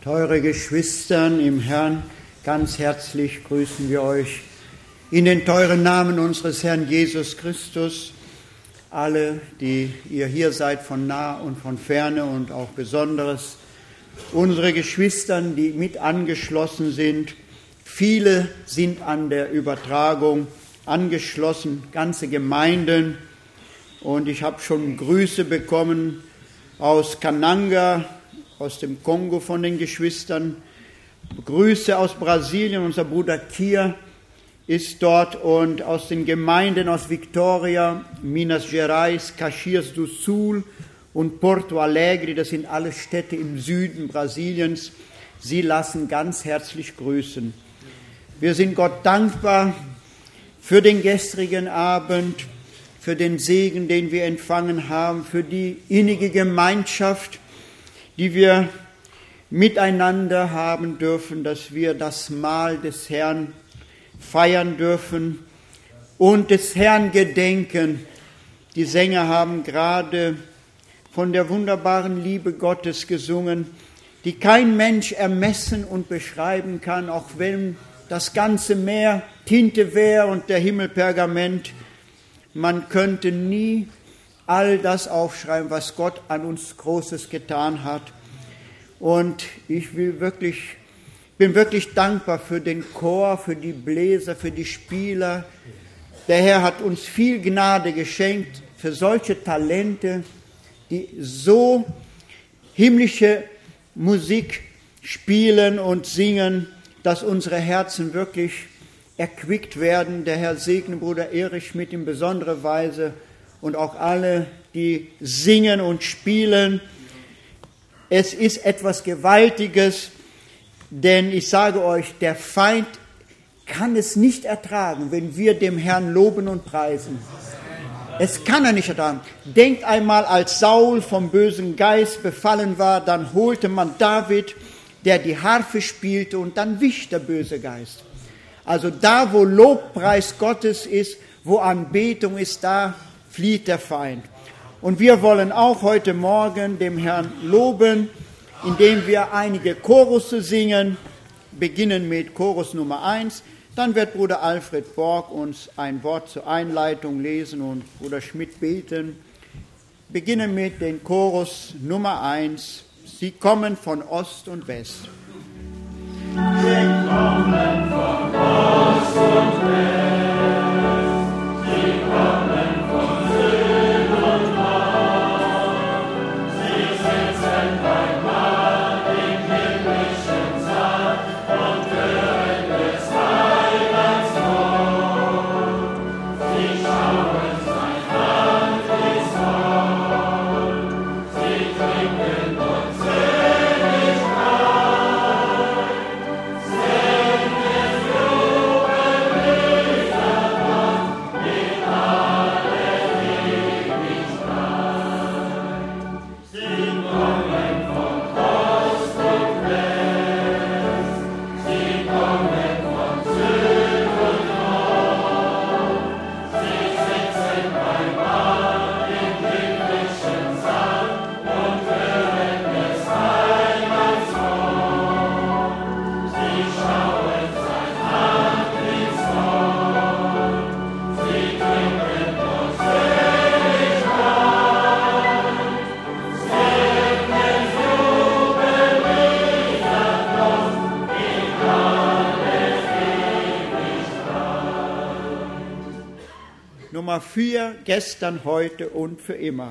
Teure Geschwistern im Herrn, ganz herzlich grüßen wir euch in den teuren Namen unseres Herrn Jesus Christus. Alle, die ihr hier seid von nah und von ferne und auch besonderes unsere Geschwistern, die mit angeschlossen sind. Viele sind an der Übertragung angeschlossen, ganze Gemeinden. Und ich habe schon Grüße bekommen aus Kananga, aus dem Kongo von den Geschwistern. Grüße aus Brasilien, unser Bruder Kier ist dort, und aus den Gemeinden aus Victoria, Minas Gerais, Caxias do Sul und Porto Alegre, das sind alle Städte im Süden Brasiliens. Sie lassen ganz herzlich grüßen. Wir sind Gott dankbar für den gestrigen Abend, für den Segen, den wir empfangen haben, für die innige Gemeinschaft, die wir miteinander haben dürfen, dass wir das Mahl des Herrn feiern dürfen und des Herrn gedenken. Die Sänger haben gerade von der wunderbaren Liebe Gottes gesungen, die kein Mensch ermessen und beschreiben kann, auch wenn das ganze Meer Tinte wäre und der Himmel Pergament. Man könnte nie all das aufschreiben, was Gott an uns Großes getan hat. Und ich bin wirklich dankbar für den Chor, für die Bläser, für die Spieler. Der Herr hat uns viel Gnade geschenkt für solche Talente, die so himmlische Musik spielen und singen, dass unsere Herzen wirklich erquickt werden. Der Herr segne Bruder Erich Schmidt in besonderer Weise und auch alle, die singen und spielen. Es ist etwas Gewaltiges, denn ich sage euch, der Feind kann es nicht ertragen, wenn wir dem Herrn loben und preisen. Es kann er nicht ertragen. Denkt einmal, als Saul vom bösen Geist befallen war, dann holte man David, der die Harfe spielte, und dann wich der böse Geist. Also da, wo Lobpreis Gottes ist, wo Anbetung ist, da flieht der Feind. Und wir wollen auch heute Morgen dem Herrn loben, indem wir einige Chorusse singen, beginnen mit Chorus Nummer 1. Dann wird Bruder Alfred Borg uns ein Wort zur Einleitung lesen und Bruder Schmidt beten. Beginnen mit dem Chorus Nummer 1. Sie kommen von Ost und West. Sie kommen von Ost und West, sie kommen von Süd und Nord, sie sitzen beim Mahl im himmlischen Saal und hören des Heilands Wort. Sie schauen sein Hand ist voll, sie trinken und selig Wein, singen Nummer 4, gestern, heute und für immer.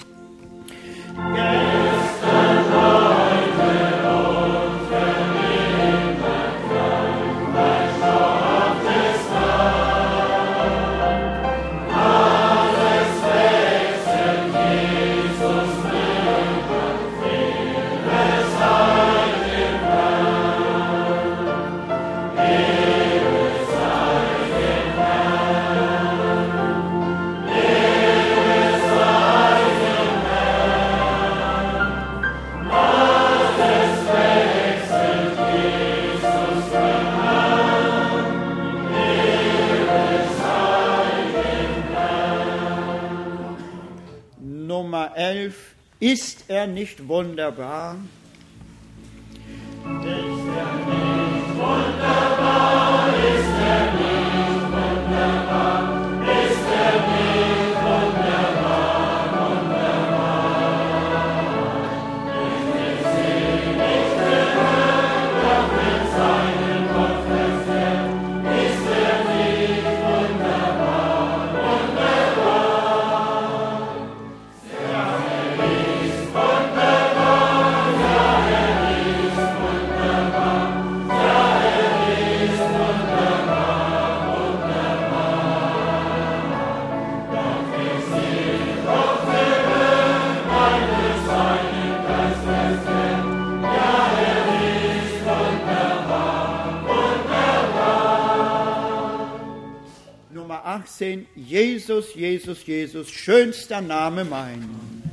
Gestern, heute und für immer, dein Stoff ist wahr. Alles wechselt, Jesus nimmt, viele sei dem Herrn. Ehre sei dem Herrn. Ehre sei dem Herrn. Alles wechselt, Jesus nimmt, Ehre sei dem Herrn. Nummer 11, ist er nicht wunderbar? 18, Jesus, Jesus, Jesus, schönster Name mein.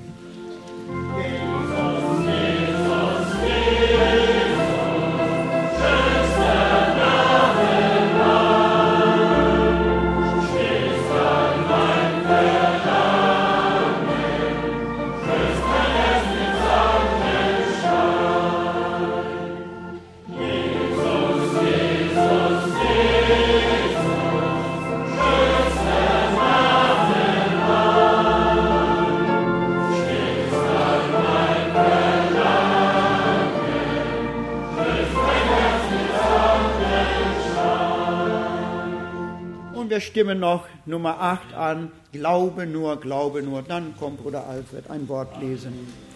Wir stimmen noch Nummer 8 an, Glaube nur, dann kommt Bruder Alfred ein Wort lesen.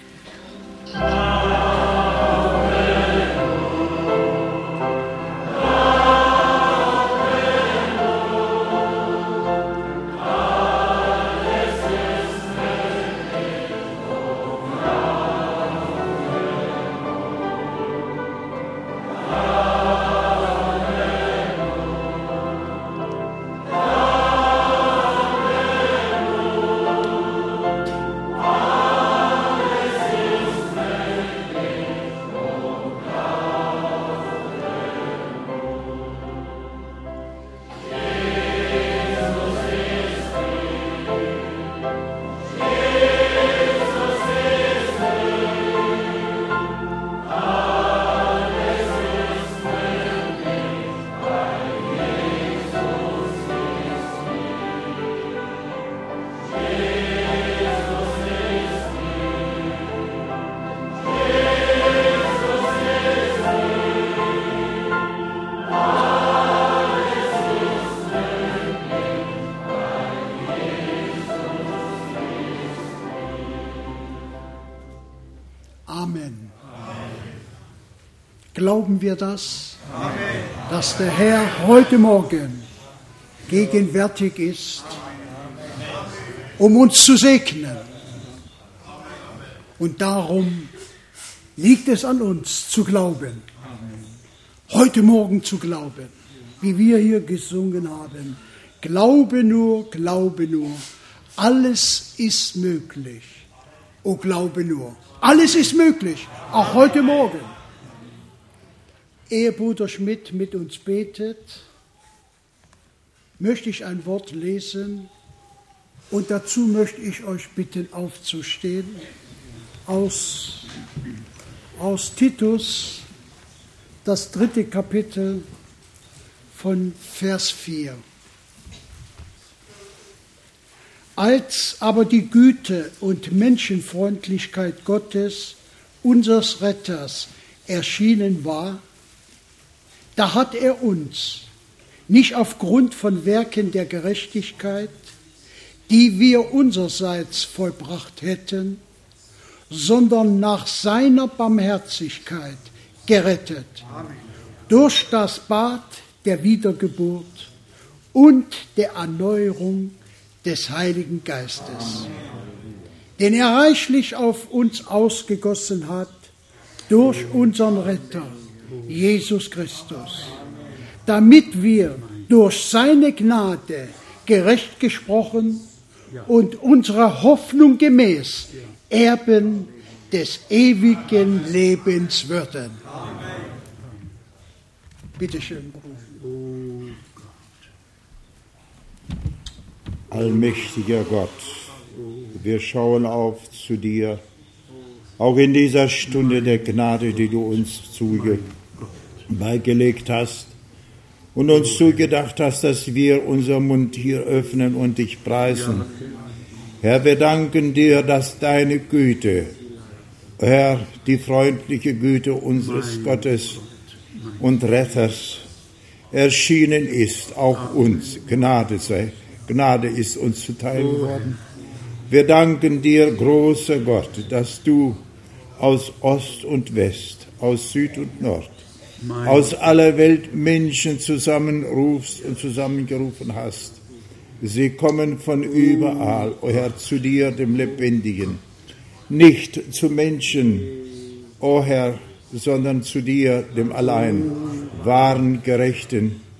Amen. Glauben wir das? Amen. Dass der Herr heute Morgen gegenwärtig ist, um uns zu segnen. Und darum liegt es an uns zu glauben, heute Morgen zu glauben, wie wir hier gesungen haben. Glaube nur, alles ist möglich. Oh, glaube nur, alles ist möglich, auch heute Morgen. Ehe Bruder Schmidt mit uns betet, möchte ich ein Wort lesen und dazu möchte ich euch bitten, aufzustehen, aus Titus, das 3. Kapitel von Vers 4. Als aber die Güte und Menschenfreundlichkeit Gottes, unseres Retters, erschienen war, da hat er uns, nicht aufgrund von Werken der Gerechtigkeit, die wir unsererseits vollbracht hätten, sondern nach seiner Barmherzigkeit gerettet, Amen. Durch das Bad der Wiedergeburt und der Erneuerung des Heiligen Geistes, den er reichlich auf uns ausgegossen hat durch unseren Retter, Jesus Christus, damit wir durch seine Gnade gerecht gesprochen und unserer Hoffnung gemäß Erben des ewigen Lebens würden. Bitte schön, Bruder. Allmächtiger Gott, wir schauen auf zu dir, auch in dieser Stunde der Gnade, die du uns beigelegt hast und uns zugedacht hast, dass wir unseren Mund hier öffnen und dich preisen. Herr, wir danken dir, dass deine Güte, Herr, die freundliche Güte unseres Gottes und Retters erschienen ist, auch uns. Gnade ist uns zuteil geworden. Wir danken dir, großer Gott, dass du aus Ost und West, aus Süd und Nord, aus aller Welt Menschen zusammenrufst und zusammengerufen hast. Sie kommen von überall, o Herr, zu dir, dem Lebendigen. Nicht zu Menschen, o Herr, sondern zu dir, dem allein wahren Gerechten,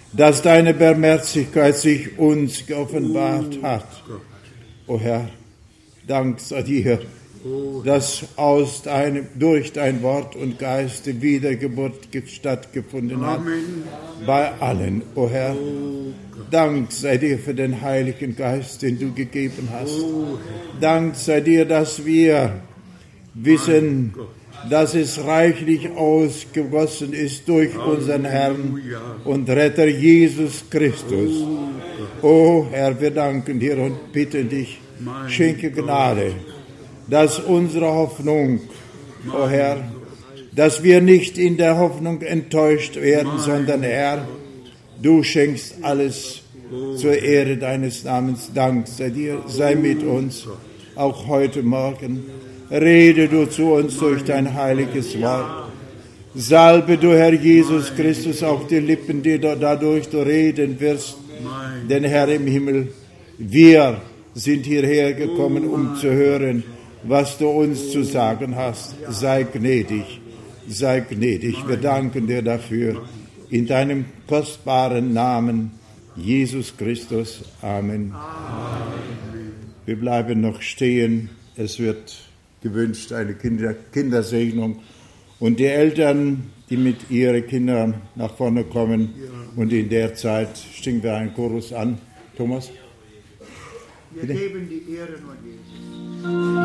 dass deine Barmherzigkeit sich uns geoffenbart hat. O Herr, Dank sei dir, dass durch dein Wort und Geist die Wiedergeburt stattgefunden hat. Bei allen, o Herr. Dank sei dir für den Heiligen Geist, den du gegeben hast. Dank sei dir, dass wir wissen, dass es reichlich ausgegossen ist durch unseren Herrn und Retter Jesus Christus. O Herr, wir danken dir und bitten dich, schenke Gnade, dass unsere Hoffnung, o Herr, dass wir nicht in der Hoffnung enttäuscht werden, sondern Herr, du schenkst alles zur Ehre deines Namens. Dank sei dir, sei mit uns, auch heute Morgen. Rede du zu uns durch dein heiliges Wort. Salbe du, Herr Jesus Christus, auch die Lippen, die dadurch du reden wirst. Denn Herr im Himmel, wir sind hierher gekommen, um zu hören, was du uns zu sagen hast. Sei gnädig, sei gnädig. Wir danken dir dafür. In deinem kostbaren Namen, Jesus Christus. Amen. Wir bleiben noch stehen. Es wird gewünscht eine Kindersegnung. Und die Eltern, die mit ihren Kindern nach vorne kommen. Und in der Zeit singen wir einen Chorus an. Thomas? Wir geben die Ehre nur Jesus.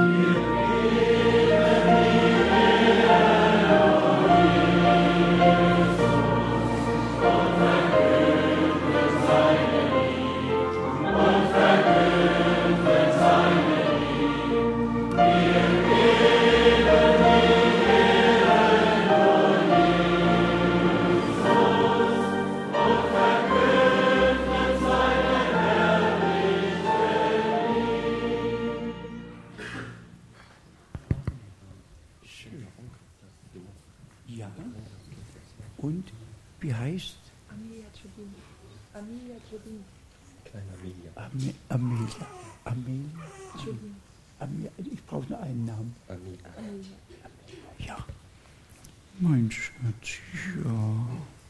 Ja. Und wie heißt? Amelia Jobin. Kleiner Amelia. Ich brauche nur einen Namen. Amelia. Ja. Mein Schatz, ja.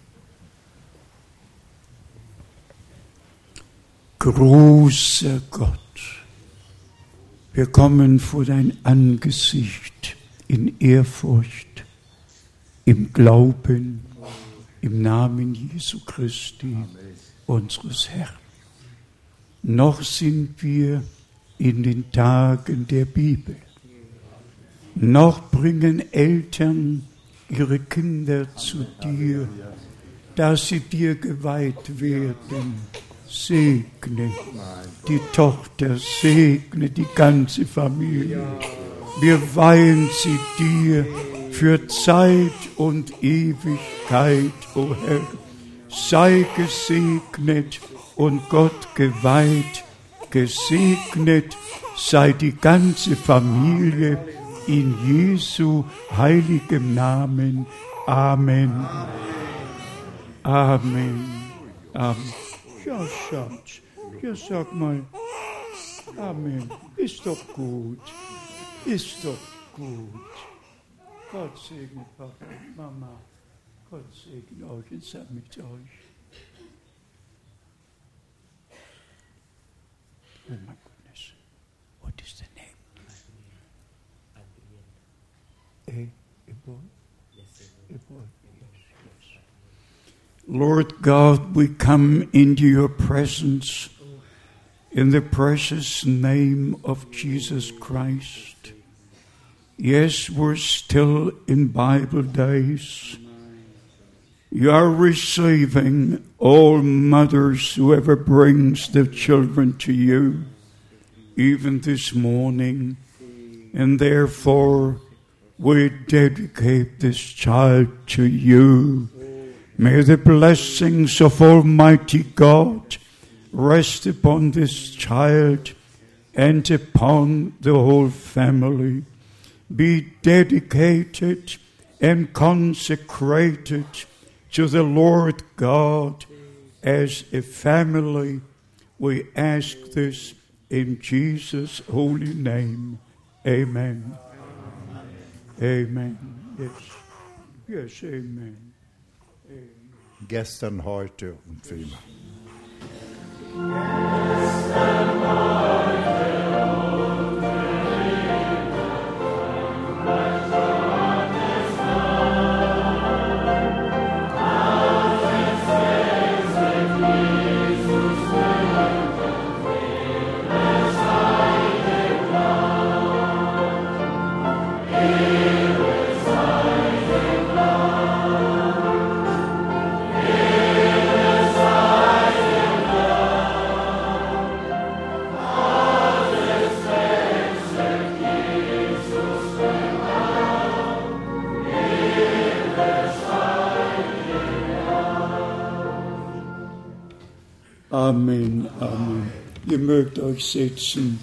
Großer Gott, wir kommen vor dein Angesicht in Ehrfurcht, im Glauben, im Namen Jesu Christi, unseres Herrn. Noch sind wir in den Tagen der Bibel. Noch bringen Eltern ihre Kinder zu dir, dass sie dir geweiht werden. Segne die Tochter, segne die ganze Familie. Wir weihen sie dir für Zeit und Ewigkeit, o Herr. Sei gesegnet und Gott geweiht, gesegnet sei die ganze Familie in Jesu heiligem Namen. Amen. Amen. Amen. Ja, Schatz, ja, sag mal, Amen. Ist doch gut. Ist doch gut. Gott segne Papa und Mama. Gott segne euch und sei mit euch. Oh my goodness. What is the name? A boy? Yes, a boy. Yes. Lord God, we come into your presence in the precious name of Jesus Christ. Yes, we're still in Bible days. You are receiving all mothers, whoever brings their children to you, even this morning. And therefore, we dedicate this child to you. May the blessings of Almighty God rest upon this child and upon the whole family. Be dedicated and consecrated to the Lord God as a family. We ask this in Jesus' holy name. Amen. Amen. Yes. Yes, amen. Amen. gestern, heute und für immer. Amen, Amen. Ihr mögt euch setzen.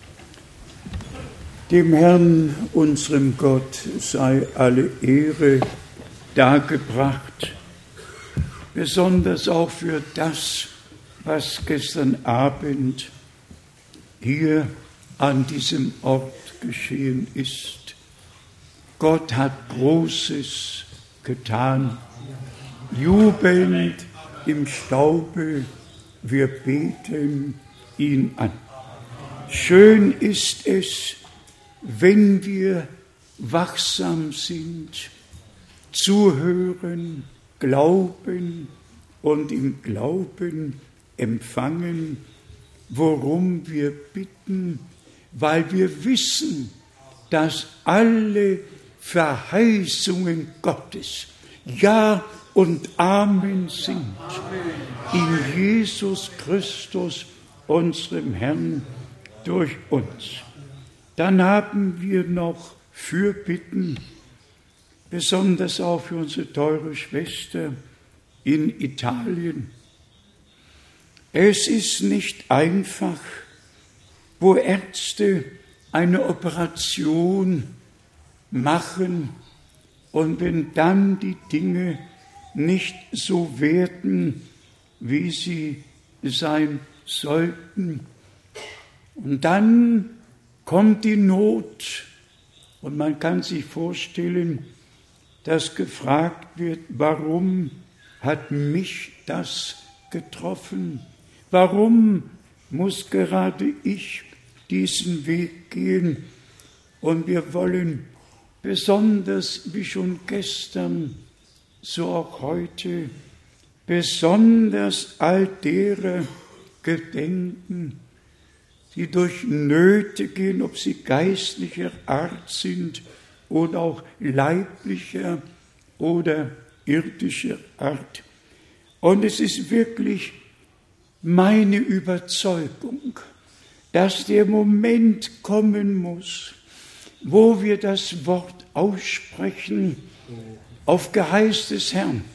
Dem Herrn, unserem Gott, sei alle Ehre dargebracht, besonders auch für das, was gestern Abend hier an diesem Ort geschehen ist. Gott hat Großes getan. Jubelnd im Staube, wir beten ihn an. Schön ist es, wenn wir wachsam sind, zuhören, glauben und im Glauben empfangen, worum wir bitten, weil wir wissen, dass alle Verheißungen Gottes Ja und Amen sind. In Jesus Christus, unserem Herrn, durch uns. Dann haben wir noch Fürbitten, besonders auch für unsere teure Schwester in Italien. Es ist nicht einfach, wo Ärzte eine Operation machen und wenn dann die Dinge nicht so werden, wie sie sein sollten. Und dann kommt die Not und man kann sich vorstellen, dass gefragt wird, warum hat mich das getroffen? Warum muss gerade ich diesen Weg gehen? Und wir wollen besonders, wie schon gestern, so auch heute, besonders all derer gedenken, die durch Nöte gehen, ob sie geistlicher Art sind oder auch leiblicher oder irdischer Art. Und es ist wirklich meine Überzeugung, dass der Moment kommen muss, wo wir das Wort aussprechen, auf Geheiß des Herrn.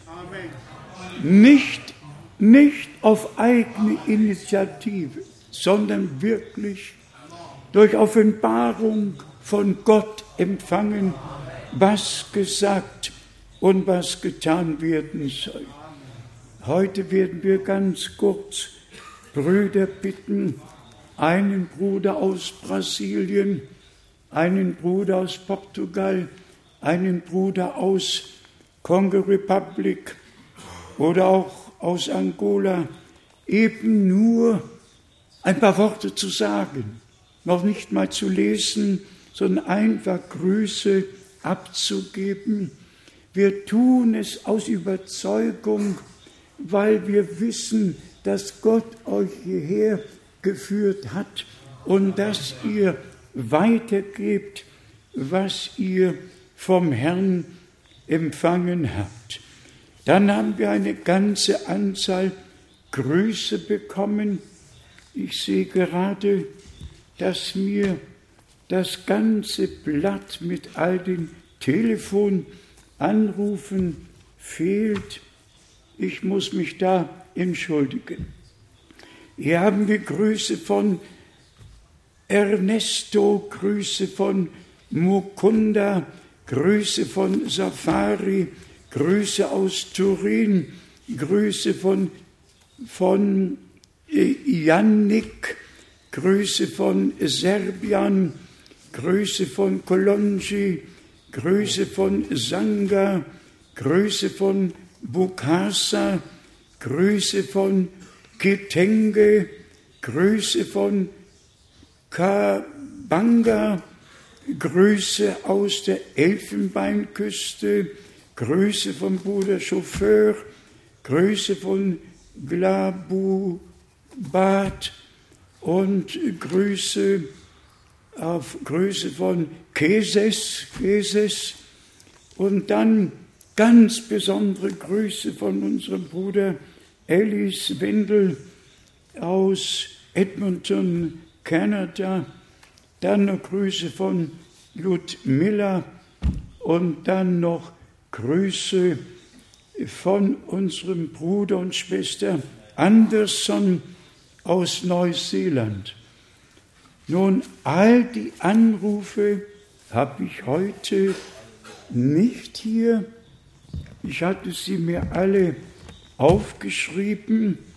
Nicht auf eigene Initiative, sondern wirklich durch Offenbarung von Gott empfangen, was gesagt und was getan werden soll. Heute werden wir ganz kurz Brüder bitten, einen Bruder aus Brasilien, einen Bruder aus Portugal, einen Bruder aus Kongo Republic oder auch aus Angola, eben nur ein paar Worte zu sagen, noch nicht mal zu lesen, sondern einfach Grüße abzugeben. Wir tun es aus Überzeugung, weil wir wissen, dass Gott euch hierher geführt hat und dass ihr weitergebt, was ihr vom Herrn empfangen habt. Dann haben wir eine ganze Anzahl Grüße bekommen. Ich sehe gerade, dass mir das ganze Blatt mit all den Telefonanrufen fehlt. Ich muss mich da entschuldigen. Hier haben wir Grüße von Ernesto, Grüße von Mukunda, Grüße von Safari, Grüße aus Turin, Grüße von Yannick, Grüße von Serbien, Grüße von Kolonji, Grüße von Sanga, Grüße von Bukasa, Grüße von Kitenge, Grüße von Kabanga, Grüße aus der Elfenbeinküste, Grüße von Bruder Chauffeur, Grüße von Glabubat und Grüße von Keses und dann ganz besondere Grüße von unserem Bruder Alice Wendel aus Edmonton, Kanada, dann noch Grüße von Ludmilla und dann noch Grüße von unserem Bruder und Schwester Anderson aus Neuseeland. Nun, all die Anrufe habe ich heute nicht hier. Ich hatte sie mir alle aufgeschrieben,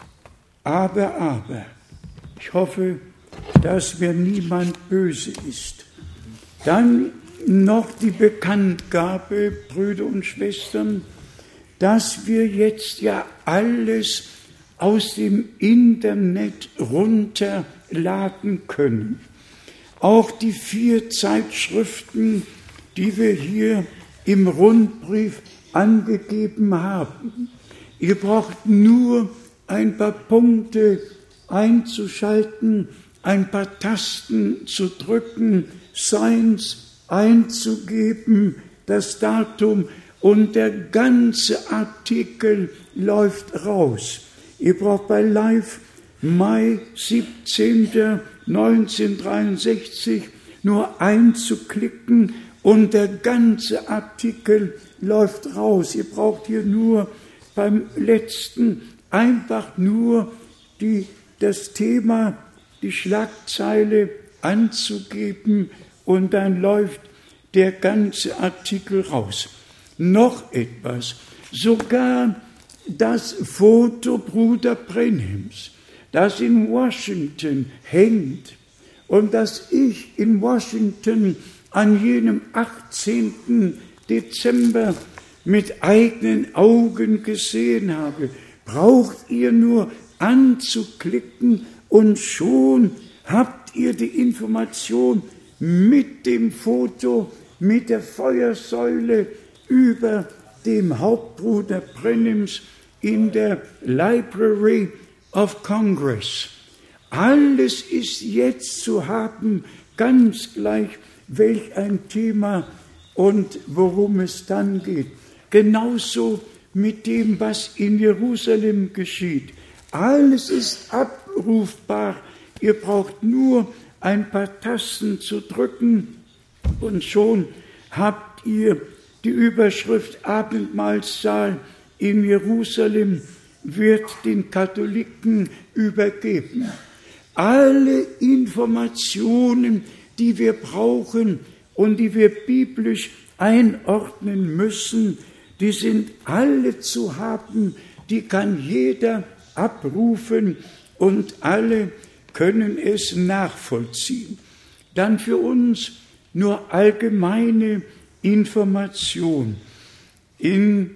aber. Ich hoffe, dass mir niemand böse ist. Dann noch die Bekanntgabe, Brüder und Schwestern, dass wir jetzt ja alles aus dem Internet runterladen können. Auch die 4 Zeitschriften, die wir hier im Rundbrief angegeben haben. Ihr braucht nur ein paar Punkte einzuschalten, ein paar Tasten zu drücken, Science einzugeben, das Datum und der ganze Artikel läuft raus. Ihr braucht bei Live Mai 17. 1963 nur einzuklicken und der ganze Artikel läuft raus. Ihr braucht hier nur beim letzten einfach nur das Thema, die Schlagzeile anzugeben und dann läuft der ganze Artikel raus. Noch etwas, sogar das Foto Bruder Brenhims, das in Washington hängt und das ich in Washington an jenem 18. Dezember mit eigenen Augen gesehen habe, braucht ihr nur anzuklicken und schon habt ihr die Information mit dem Foto, mit der Feuersäule über dem Hauptbruder Brenhims in der Library of Congress. Alles ist jetzt zu haben, ganz gleich welch ein Thema und worum es dann geht. Genauso mit dem, was in Jerusalem geschieht. Alles ist abrufbar. Ihr braucht nur ein paar Tasten zu drücken und schon habt ihr die Überschrift Abendmahlsaal in Jerusalem wird den Katholiken übergeben. Alle Informationen, die wir brauchen und die wir biblisch einordnen müssen, die sind alle zu haben, die kann jeder abrufen und alle können es nachvollziehen. Dann für uns nur allgemeine Information. In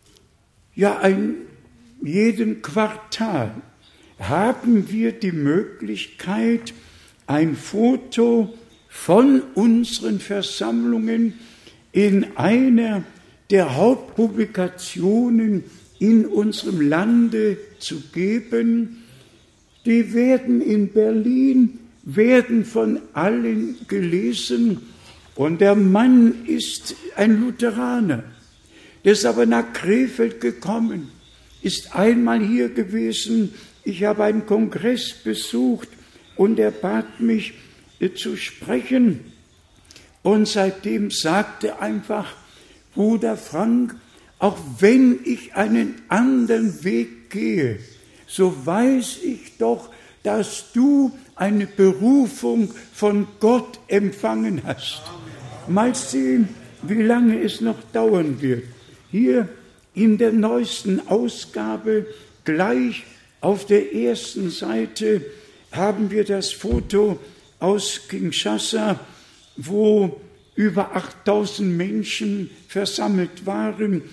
jedem Quartal haben wir die Möglichkeit, ein Foto von unseren Versammlungen in einer der Hauptpublikationen in unserem Lande zu geben. Die werden in Berlin, werden von allen gelesen und der Mann ist ein Lutheraner. Der ist aber nach Krefeld gekommen, ist einmal hier gewesen. Ich habe einen Kongress besucht und er bat mich zu sprechen. Und seitdem sagte einfach, Bruder Frank, auch wenn ich einen anderen Weg gehe, so weiß ich doch, dass du eine Berufung von Gott empfangen hast. Mal sehen, wie lange es noch dauern wird. Hier in der neuesten Ausgabe, gleich auf der ersten Seite, haben wir das Foto aus Kinshasa, wo über 8000 Menschen versammelt waren.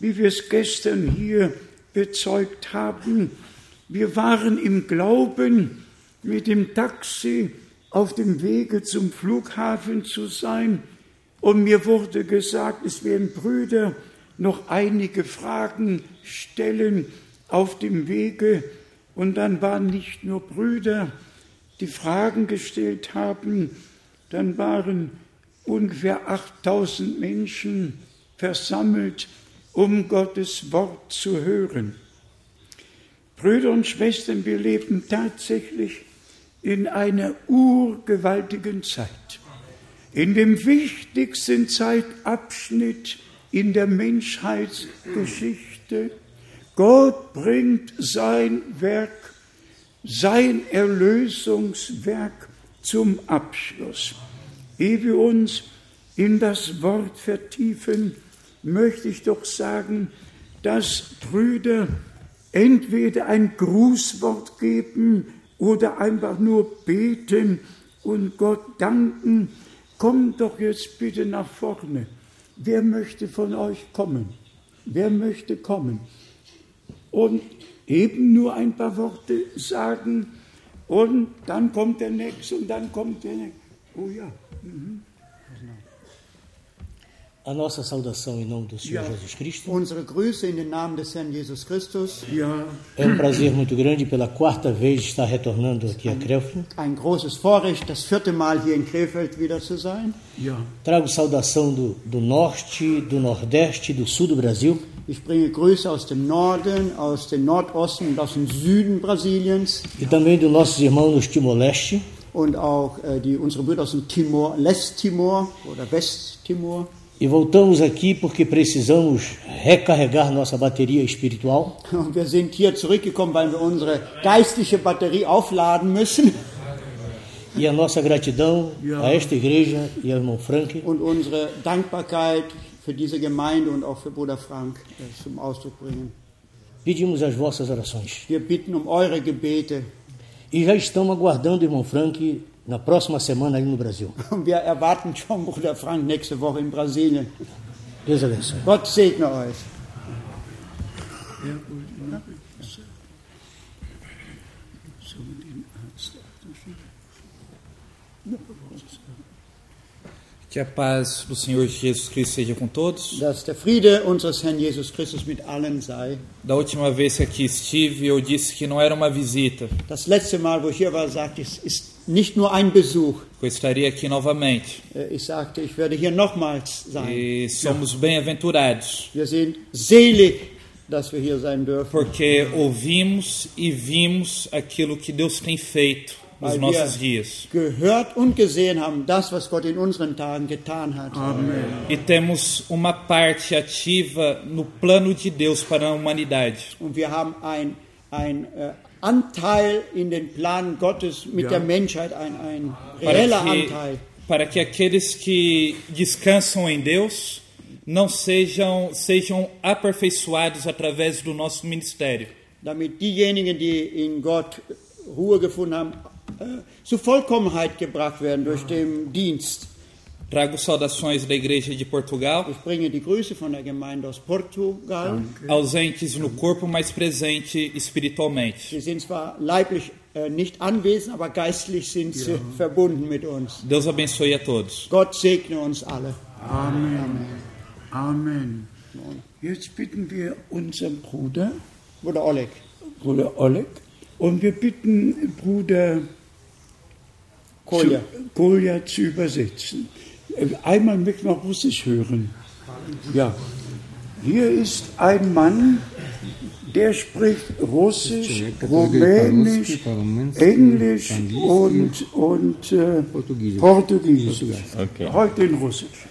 wie wir es gestern hier bezeugt haben. Wir waren im Glauben, mit dem Taxi auf dem Wege zum Flughafen zu sein. Und mir wurde gesagt, es werden Brüder noch einige Fragen stellen auf dem Wege. Und dann waren nicht nur Brüder, die Fragen gestellt haben, dann waren ungefähr 8000 Menschen versammelt, um Gottes Wort zu hören. Brüder und Schwestern, wir leben tatsächlich in einer urgewaltigen Zeit, in dem wichtigsten Zeitabschnitt in der Menschheitsgeschichte. Gott bringt sein Werk, sein Erlösungswerk zum Abschluss. Ehe wir uns in das Wort vertiefen, möchte ich doch sagen, dass Brüder entweder ein Grußwort geben oder einfach nur beten und Gott danken. Kommt doch jetzt bitte nach vorne. Wer möchte von euch kommen? Wer möchte kommen? Und eben nur ein paar Worte sagen und dann kommt der Nächste und dann kommt der Nächste. Oh ja. A nossa saudação em nome do Senhor Jesus Cristo. Unsere Grüße in den Namen des Herrn Jesus Christus. Ja, É prazer muito grande pela quarta vez estar retornando aqui a Krefeld. Ein großes Vorrecht, das 4. Mal hier in Krefeld wieder zu sein. ja. Trago saudação do norte, do nordeste, do sul do Brasil. Ich bringe Grüße aus dem Norden, aus dem Nordosten und aus dem Süden Brasiliens E também dos nossos irmãos no Timor-Leste. und auch unsere Brüder aus dem Timor, Lest-Timor oder West-Timor. E voltamos aqui porque precisamos recarregar nossa bateria espiritual. Und wir sind hier zurückgekommen, weil wir unsere geistliche Batterie aufladen müssen E a nossa gratidão a esta igreja e ao irmão Frank. und unsere Dankbarkeit für diese Gemeinde und auch für Bruder Frank zum Ausdruck bringen. Pedimos as vossas orações. Wir bitten um eure Gebete E já estamos aguardando o irmão Frank na próxima semana aí no Brasil. und wir erwarten schon Bruder Frank nächste Woche in Brasilien. Deus abençoe. Gott segne euch. Que a paz do Senhor Jesus Cristo seja com todos. Dass der Friede unseres Herrn Jesus Christus mit allen sei. Da última vez que aqui estive, eu disse que não era uma visita, Das letzte Mal, wo ich hier war, sagte ich, es ist nicht nur ein Besuch. eu estaria aqui novamente. Ich sagte, ich werde hier nochmals sein. E somos bem-aventurados, Wir sind selig, dass wir hier sein dürfen. porque ouvimos e vimos aquilo que Deus tem feito nos Weil nossos wir dias. gehört und gesehen haben, das, was Gott in unseren Tagen getan hat. E temos uma parte ativa no plano de Deus para a humanidade. Und wir haben ein Anteil in den Plan Gottes mit der Menschheit, ein reeller Anteil. Para que aqueles que descansam em Deus não sejam aperfeiçoados através do nosso ministério. Damit diejenigen, die in Gott Ruhe gefunden haben, zur Vollkommenheit gebracht werden durch den Dienst. Trago saudações da Igreja de Portugal, Ich bringe die Grüße von der Gemeinde aus Portugal. ausentes no corpo, mas presente espiritualmente. Sie sind zwar leiblich nicht anwesend, aber geistlich sind sie verbunden mit uns. Deus abençoe a todos. Gott segne uns alle. Amen. Amen. Jetzt bitten wir unseren Bruder Bruder Oleg, und wir bitten Bruder Kolja zu übersetzen. Einmal möchten wir Russisch hören. Ja, hier ist ein Mann, der spricht Russisch, Rumänisch, Englisch und Portugiesisch. Окей. Heute in Russisch.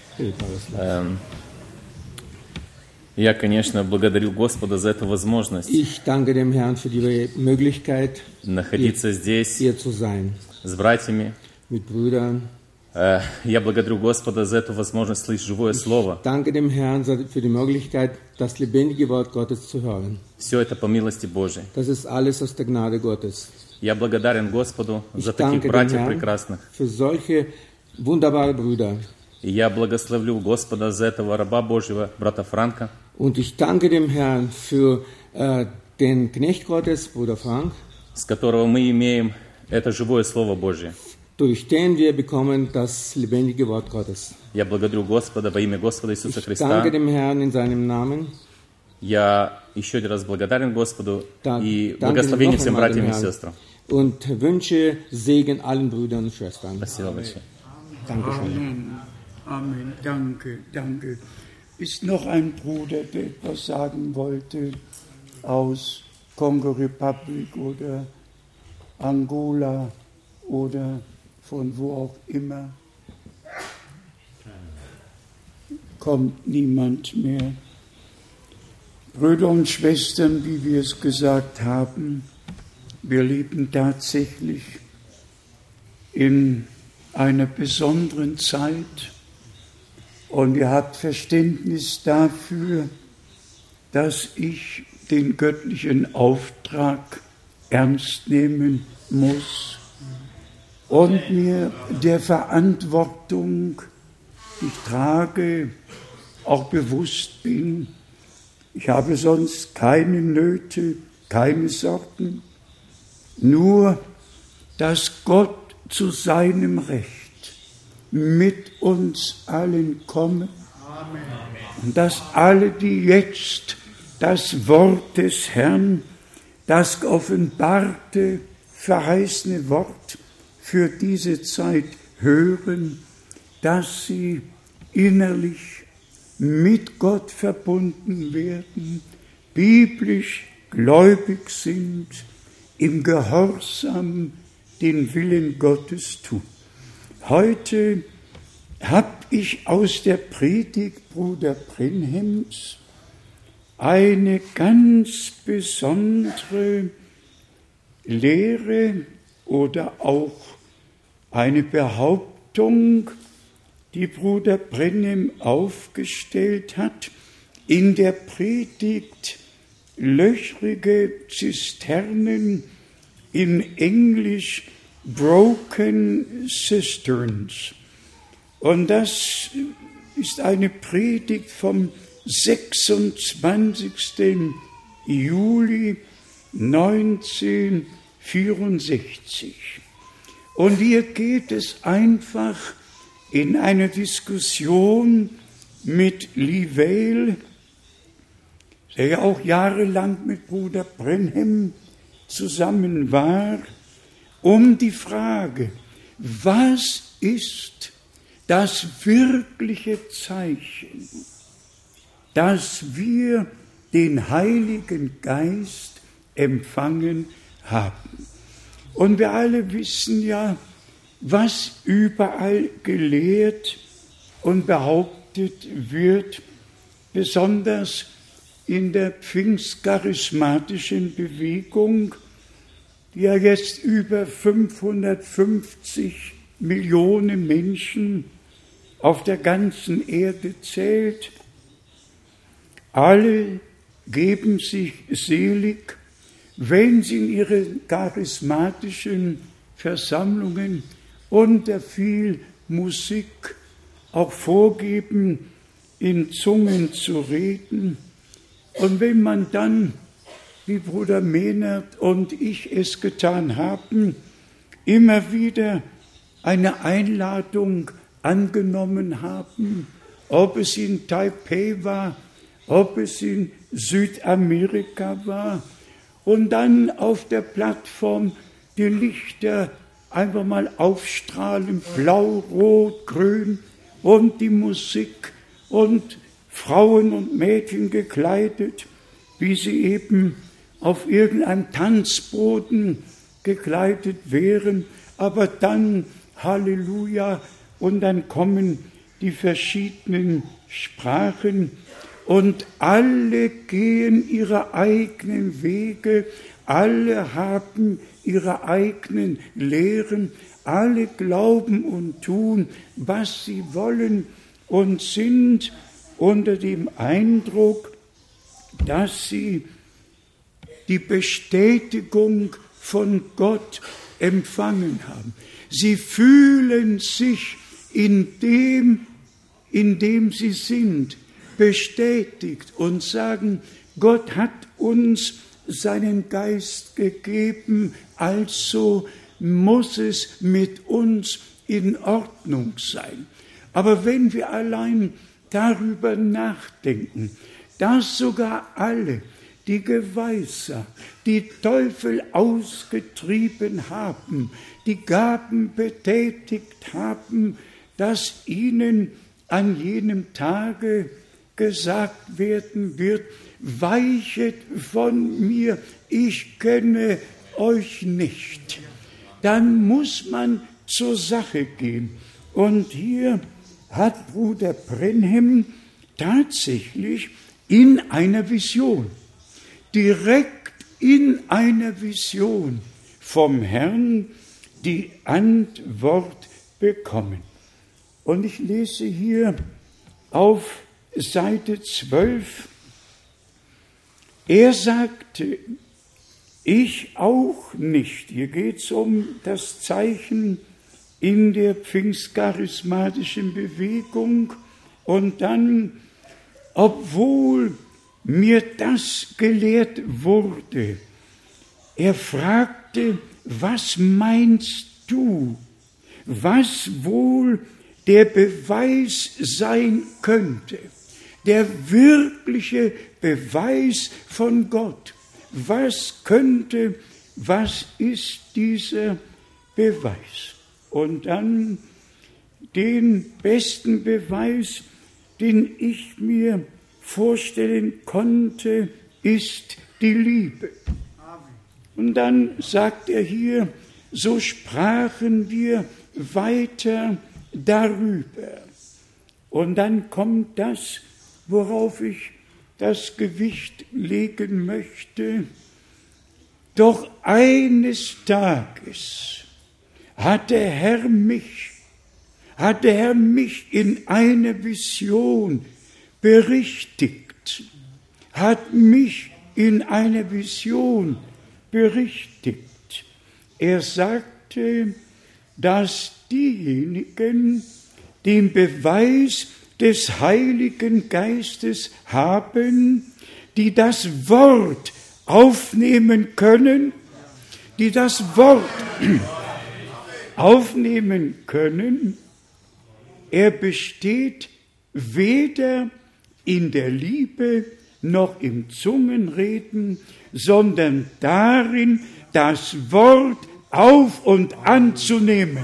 Я, конечно, благодарю Господа за эту возможность Ich danke dem Herrn für die Möglichkeit, находиться здесь hier zu sein, с братьями. mit Brüdern. Я благодарю Господа за эту возможность слышать живое Слово. Danke dem Herrn für die Möglichkeit, das lebendige Wort Gottes zu hören. Все это по милости Божией. Das ist alles aus der Gnade Gottes. Я благодарен Господу Ich за таких danke dem братьев Herrn прекрасных. für solche wunderbare Brüder. И я благословлю Господа за этого раба Божьего, брата Франка. Und ich danke dem Herrn für den Knecht Gottes, Bruder Frank, с которого мы имеем это живое Слово Божье. durch den wir bekommen das lebendige Wort Gottes. Я благодарю Господа во имя Господа Иисуса Ich Христа. danke dem Herrn in seinem Namen. Я еще один раз благодарен Господу и Danke благословение noch всем einmal братьям dem и Herrn сестрам. Und wünsche Segen allen Brüdern und Schwestern. Спасибо большое. Dankeschön. Amen. Amen. Danke, danke. Ist noch ein Bruder, der etwas sagen wollte aus Kongo Republic oder Angola oder von wo auch immer? Kommt niemand mehr. Brüder und Schwestern, wie wir es gesagt haben, wir leben tatsächlich in einer besonderen Zeit und ihr habt Verständnis dafür, dass ich den göttlichen Auftrag ernst nehmen muss und mir der Verantwortung, die ich trage, auch bewusst bin. Ich habe sonst keine Nöte, keine Sorgen, nur dass Gott zu seinem Recht mit uns allen komme und dass alle, die jetzt das Wort des Herrn, das offenbarte, verheißene Wort für diese Zeit hören, dass sie innerlich mit Gott verbunden werden, biblisch gläubig sind, im Gehorsam den Willen Gottes tun. Heute habe ich aus der Predigt Bruder Brenhems eine ganz besondere Lehre oder auch eine Behauptung, die Bruder Brenhem aufgestellt hat, in der Predigt löchrige Zisternen, in Englisch Broken Cisterns. Und das ist eine Predigt vom 26. Juli 1964. Und hier geht es einfach in einer Diskussion mit Lee Vale, der ja auch jahrelang mit Bruder Brenhem zusammen war, um die Frage, was ist das wirkliche Zeichen, dass wir den Heiligen Geist empfangen haben. Und wir alle wissen ja, was überall gelehrt und behauptet wird, besonders in der pfingstcharismatischen Bewegung, die ja jetzt über 550 Millionen Menschen auf der ganzen Erde zählt. Alle geben sich selig, wenn sie in ihren charismatischen Versammlungen unter viel Musik auch vorgeben, in Zungen zu reden. Und wenn man dann, wie Bruder Mehnert und ich es getan haben, immer wieder eine Einladung angenommen haben, ob es in Taipei war, ob es in Südamerika war, und dann auf der Plattform die Lichter einfach mal aufstrahlen, blau, rot, grün, und die Musik und Frauen und Mädchen gekleidet, wie sie eben auf irgendeinem Tanzboden gekleidet wären, aber dann Halleluja, und dann kommen die verschiedenen Sprachen und alle gehen ihre eigenen Wege, alle haben ihre eigenen Lehren, alle glauben und tun, was sie wollen und sind unter dem Eindruck, dass sie die Bestätigung von Gott empfangen haben. Sie fühlen sich in dem sie sind, bestätigt und sagen, Gott hat uns seinen Geist gegeben, also muss es mit uns in Ordnung sein. Aber wenn wir allein darüber nachdenken, dass sogar alle, die Geweissager, die Teufel ausgetrieben haben, die Gaben betätigt haben, dass ihnen an jenem Tage gesagt werden wird, weichet von mir, ich kenne euch nicht. Dann muss man zur Sache gehen. Und hier hat Bruder Brenhem tatsächlich in einer Vision, direkt in einer Vision vom Herrn die Antwort bekommen. Und ich lese hier auf Seite 12, er sagte, ich auch nicht. Hier geht es um das Zeichen in der pfingstcharismatischen Bewegung. Und dann, obwohl mir das gelehrt wurde, er fragte, was meinst du, was wohl der Beweis sein könnte, der wirkliche Beweis von Gott. Was ist dieser Beweis? Und dann den besten Beweis, den ich mir vorstellen konnte, ist die Liebe. Und dann sagt er hier, so sprachen wir weiter darüber. Und dann kommt das, worauf ich das Gewicht legen möchte. Doch eines Tages hat der Herr mich in einer Vision berichtigt, Er sagte, dass diejenigen den Beweis des Heiligen Geistes haben, die das Wort aufnehmen können, er besteht weder in der Liebe noch im Zungenreden, sondern darin, das Wort auf und anzunehmen.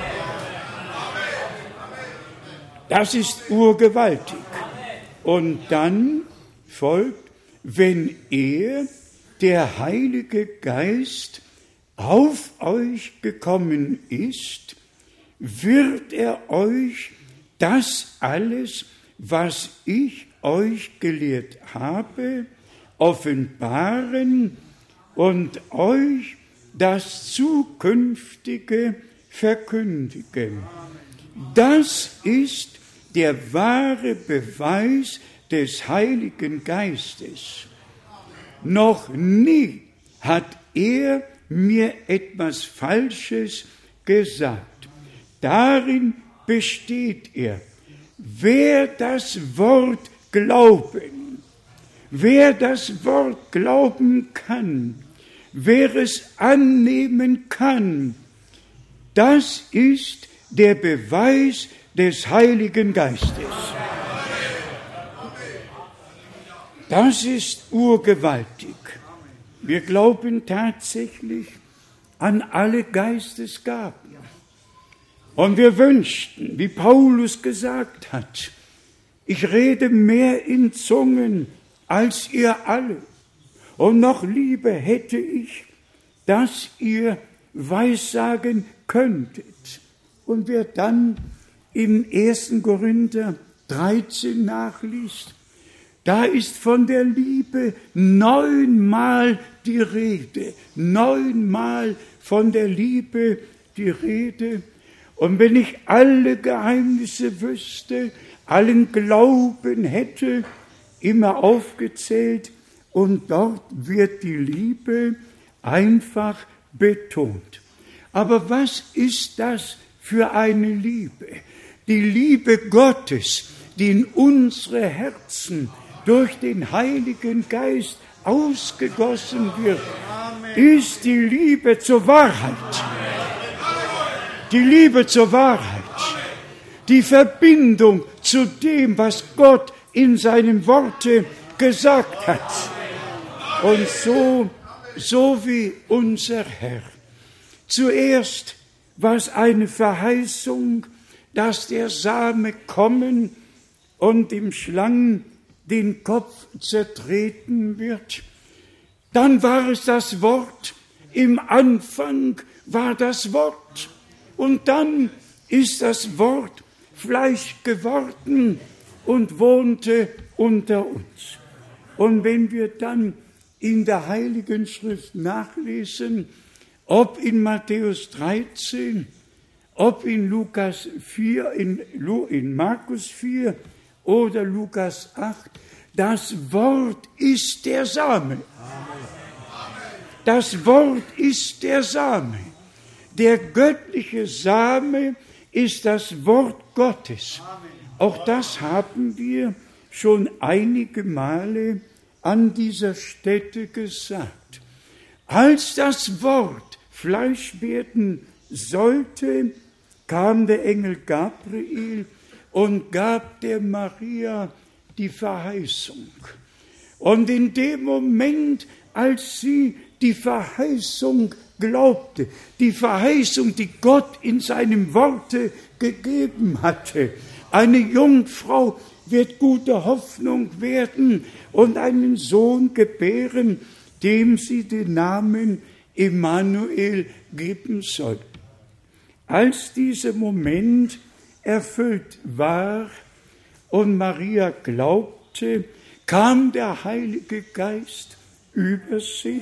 Das ist urgewaltig. Und dann folgt, wenn der Heilige Geist, auf euch gekommen ist, wird er euch das alles, was ich euch gelehrt habe, offenbaren und euch das Zukünftige verkündigen. Das ist der wahre Beweis des Heiligen Geistes. Noch nie hat er mir etwas Falsches gesagt. Darin besteht er. Wer das Wort glauben kann, wer es annehmen kann, das ist der Beweis des Heiligen Geistes. Das ist urgewaltig. Wir glauben tatsächlich an alle Geistesgaben. Und wir wünschten, wie Paulus gesagt hat, ich rede mehr in Zungen als ihr alle. Und noch lieber hätte ich, dass ihr weissagen könntet. Und wer dann im 1. Korinther 13 nachliest, da ist von der Liebe 9-mal die Rede. 9-mal von der Liebe die Rede. Und wenn ich alle Geheimnisse wüsste, allen Glauben hätte, immer aufgezählt, und dort wird die Liebe einfach betont. Aber was ist das für eine Liebe? Die Liebe Gottes, die in unsere Herzen durch den Heiligen Geist ausgegossen wird, ist die Liebe zur Wahrheit. Die Liebe zur Wahrheit. Die Verbindung zu dem, was Gott in seinem Worte gesagt hat. Und so wie unser Herr. Zuerst war es eine Verheißung, dass der Same kommen und dem Schlangen den Kopf zertreten wird. Dann war es das Wort. Im Anfang war das Wort. Und dann ist das Wort Fleisch geworden und wohnte unter uns. Und wenn wir dann in der Heiligen Schrift nachlesen, ob in Matthäus 13, ob in Lukas 4, in Markus 4 oder Lukas 8, das Wort ist der Same. Das Wort ist der Same. Der göttliche Same ist das Wort Gottes. Auch das haben wir schon einige Male an dieser Stätte gesagt. Als das Wort Fleisch werden sollte, kam der Engel Gabriel und gab der Maria die Verheißung. Und in dem Moment, als sie die Verheißung glaubte, die Verheißung, die Gott in seinem Worte gegeben hatte, eine Jungfrau wird gute Hoffnung werden und einen Sohn gebären, dem sie den Namen Immanuel geben soll. Als dieser Moment erfüllt war und Maria glaubte, kam der Heilige Geist über sie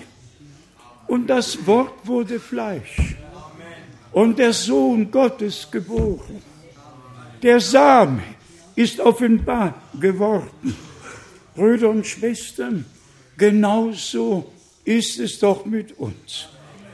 und das Wort wurde Fleisch und der Sohn Gottes geboren. Der Same ist offenbar geworden. Brüder und Schwestern, genauso ist es doch mit uns.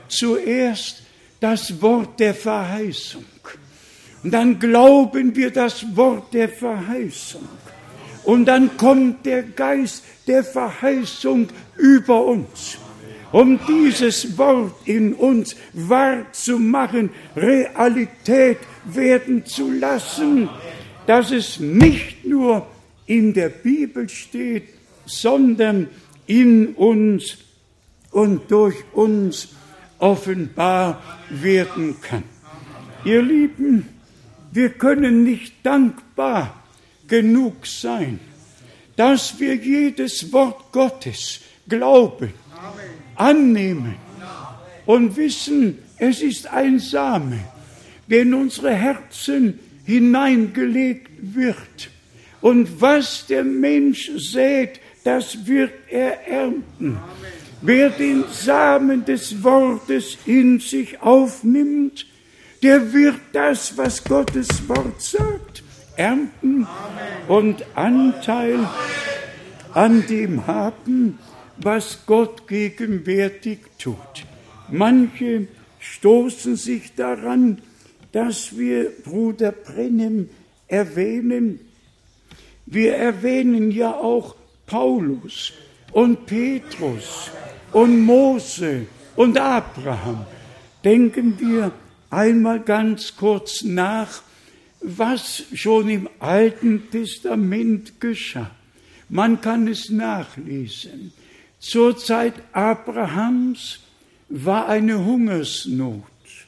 Zuerst das Wort der Verheißung. Und dann glauben wir das Wort der Verheißung. Und dann kommt der Geist der Verheißung über uns. Um dieses Wort in uns wahr zu machen, Realität werden zu lassen, dass es nicht nur in der Bibel steht, sondern in uns und durch uns offenbar werden kann. Ihr Lieben, wir können nicht dankbar genug sein, dass wir jedes Wort Gottes glauben, annehmen und wissen, es ist ein Same, der in unsere Herzen hineingelegt wird. Und was der Mensch sät, das wird er ernten. Wer den Samen des Wortes in sich aufnimmt, der wird das, was Gottes Wort sagt, ernten und Anteil an dem haben, was Gott gegenwärtig tut. Manche stoßen sich daran, dass wir Bruder Brennem erwähnen. Wir erwähnen ja auch Paulus und Petrus und Mose und Abraham. Denken wir einmal ganz kurz nach, was schon im Alten Testament geschah. Man kann es nachlesen. Zur Zeit Abrahams war eine Hungersnot.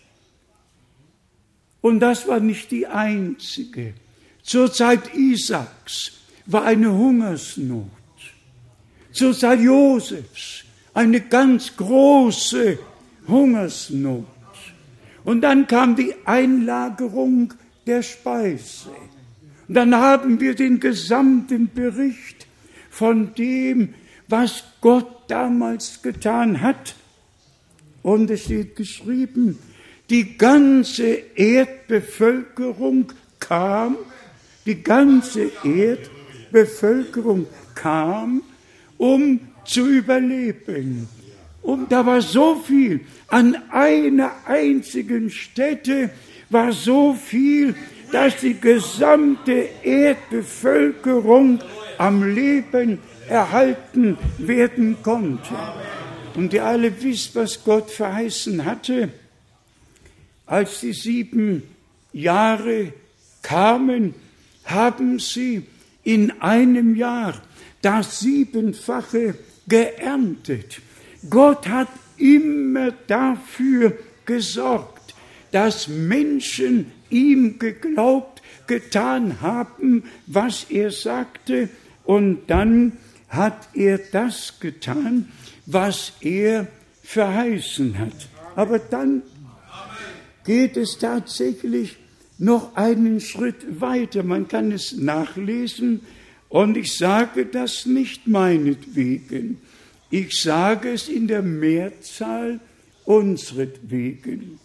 Und das war nicht die einzige. Zur Zeit Isaaks war eine Hungersnot. Zur Zeit Josefs eine ganz große Hungersnot. Und dann kam die Einlagerung der Speise. Und dann haben wir den gesamten Bericht von dem, was Gott damals getan hat. Und es steht geschrieben, die ganze Erdbevölkerung kam, um zu überleben. Und da war so viel, an einer einzigen Stätte war so viel, dass die gesamte Erdbevölkerung am Leben erhalten werden konnte. Und ihr alle wisst, was Gott verheißen hatte. Als die 7 Jahre kamen, haben sie in einem Jahr das 7-fache geerntet. Gott hat immer dafür gesorgt, dass Menschen ihm geglaubt, getan haben, was er sagte, und dann hat er das getan, was er verheißen hat. Aber dann geht es tatsächlich noch einen Schritt weiter. Man kann es nachlesen, und ich sage das nicht meinetwegen. Ich sage es in der Mehrzahl unsretwegen.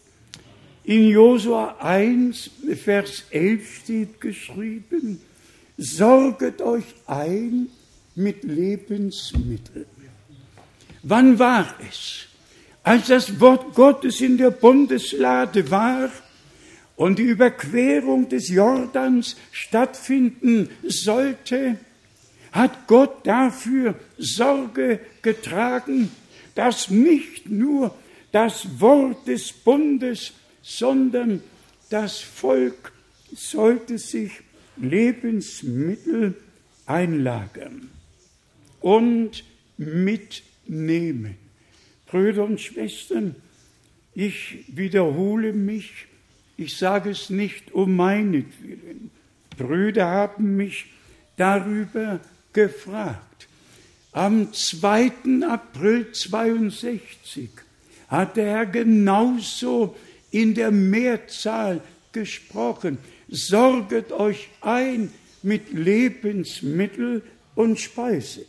In Josua 1, Vers 11 steht geschrieben: Sorget euch ein mit Lebensmitteln. Wann war es? Als das Wort Gottes in der Bundeslade war und die Überquerung des Jordans stattfinden sollte, hat Gott dafür Sorge getragen, dass nicht nur das Wort des Bundes, sondern das Volk sollte sich Lebensmittel einlagern und mitnehmen. Brüder und Schwestern, ich wiederhole mich, ich sage es nicht um meinetwillen. Brüder haben mich darüber gefragt. Am 2. April 1962 hat der Herr genauso in der Mehrzahl gesprochen. Sorget euch ein mit Lebensmittel und Speise.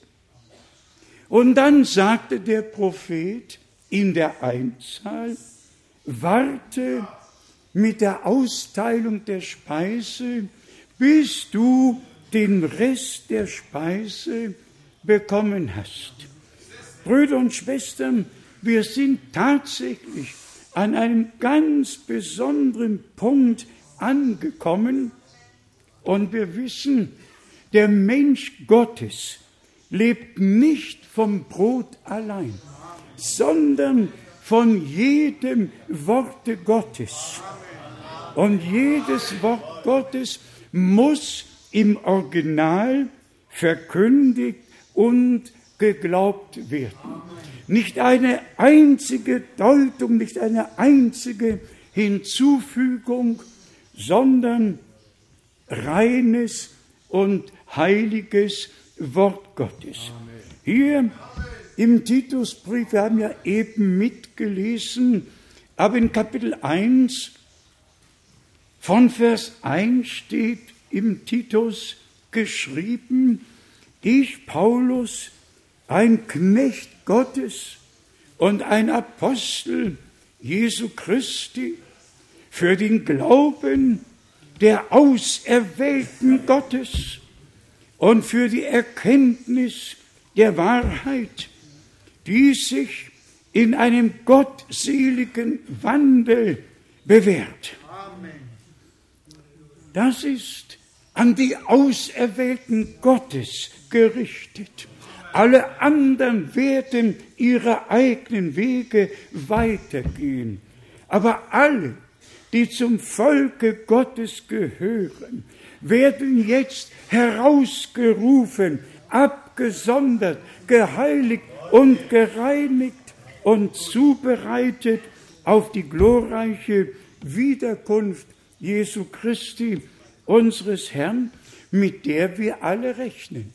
Und dann sagte der Prophet in der Einzahl: Warte mit der Austeilung der Speise, bis du den Rest der Speise bekommen hast. Brüder und Schwestern, wir sind tatsächlich an einem ganz besonderen Punkt angekommen, und wir wissen, der Mensch Gottes lebt nicht vom Brot allein, sondern von jedem Worte Gottes. Und jedes Wort Gottes muss im Original verkündigt und geglaubt werden. Nicht eine einzige Deutung, nicht eine einzige Hinzufügung, sondern reines und heiliges Wort Gottes. Hier im Titusbrief, wir haben ja eben mitgelesen, aber in Kapitel 1 von Vers 1 steht im Titus geschrieben: Ich, Paulus, ein Knecht Gottes und ein Apostel Jesu Christi, für den Glauben der Auserwählten Gottes und für die Erkenntnis der Wahrheit, die sich in einem gottseligen Wandel bewährt. Das ist an die Auserwählten Gottes gerichtet. Alle anderen werden ihre eigenen Wege weitergehen. Aber alle, die zum Volke Gottes gehören, werden jetzt herausgerufen, abgesondert, geheiligt und gereinigt und zubereitet auf die glorreiche Wiederkunft Jesu Christi, unseres Herrn, mit der wir alle rechnen.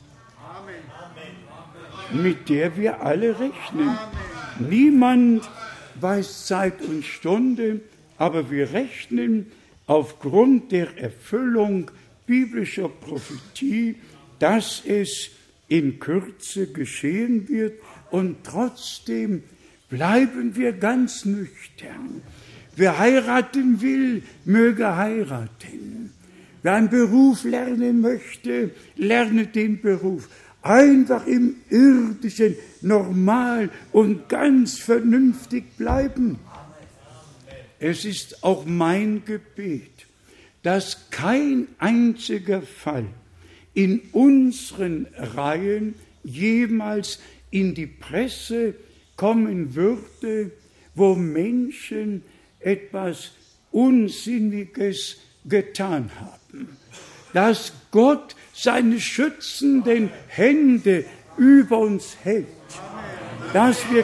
Mit der wir alle rechnen. Niemand weiß Zeit und Stunde, aber wir rechnen aufgrund der Erfüllung biblischer Prophetie, dass es in Kürze geschehen wird, und trotzdem bleiben wir ganz nüchtern. Wer heiraten will, möge heiraten. Wer einen Beruf lernen möchte, lerne den Beruf. Einfach im Irdischen normal und ganz vernünftig bleiben. Es ist auch mein Gebet, dass kein einziger Fall in unseren Reihen jemals in die Presse kommen würde, wo Menschen etwas Unsinniges getan haben. Dass Gott seine schützenden Hände über uns hält. Dass wir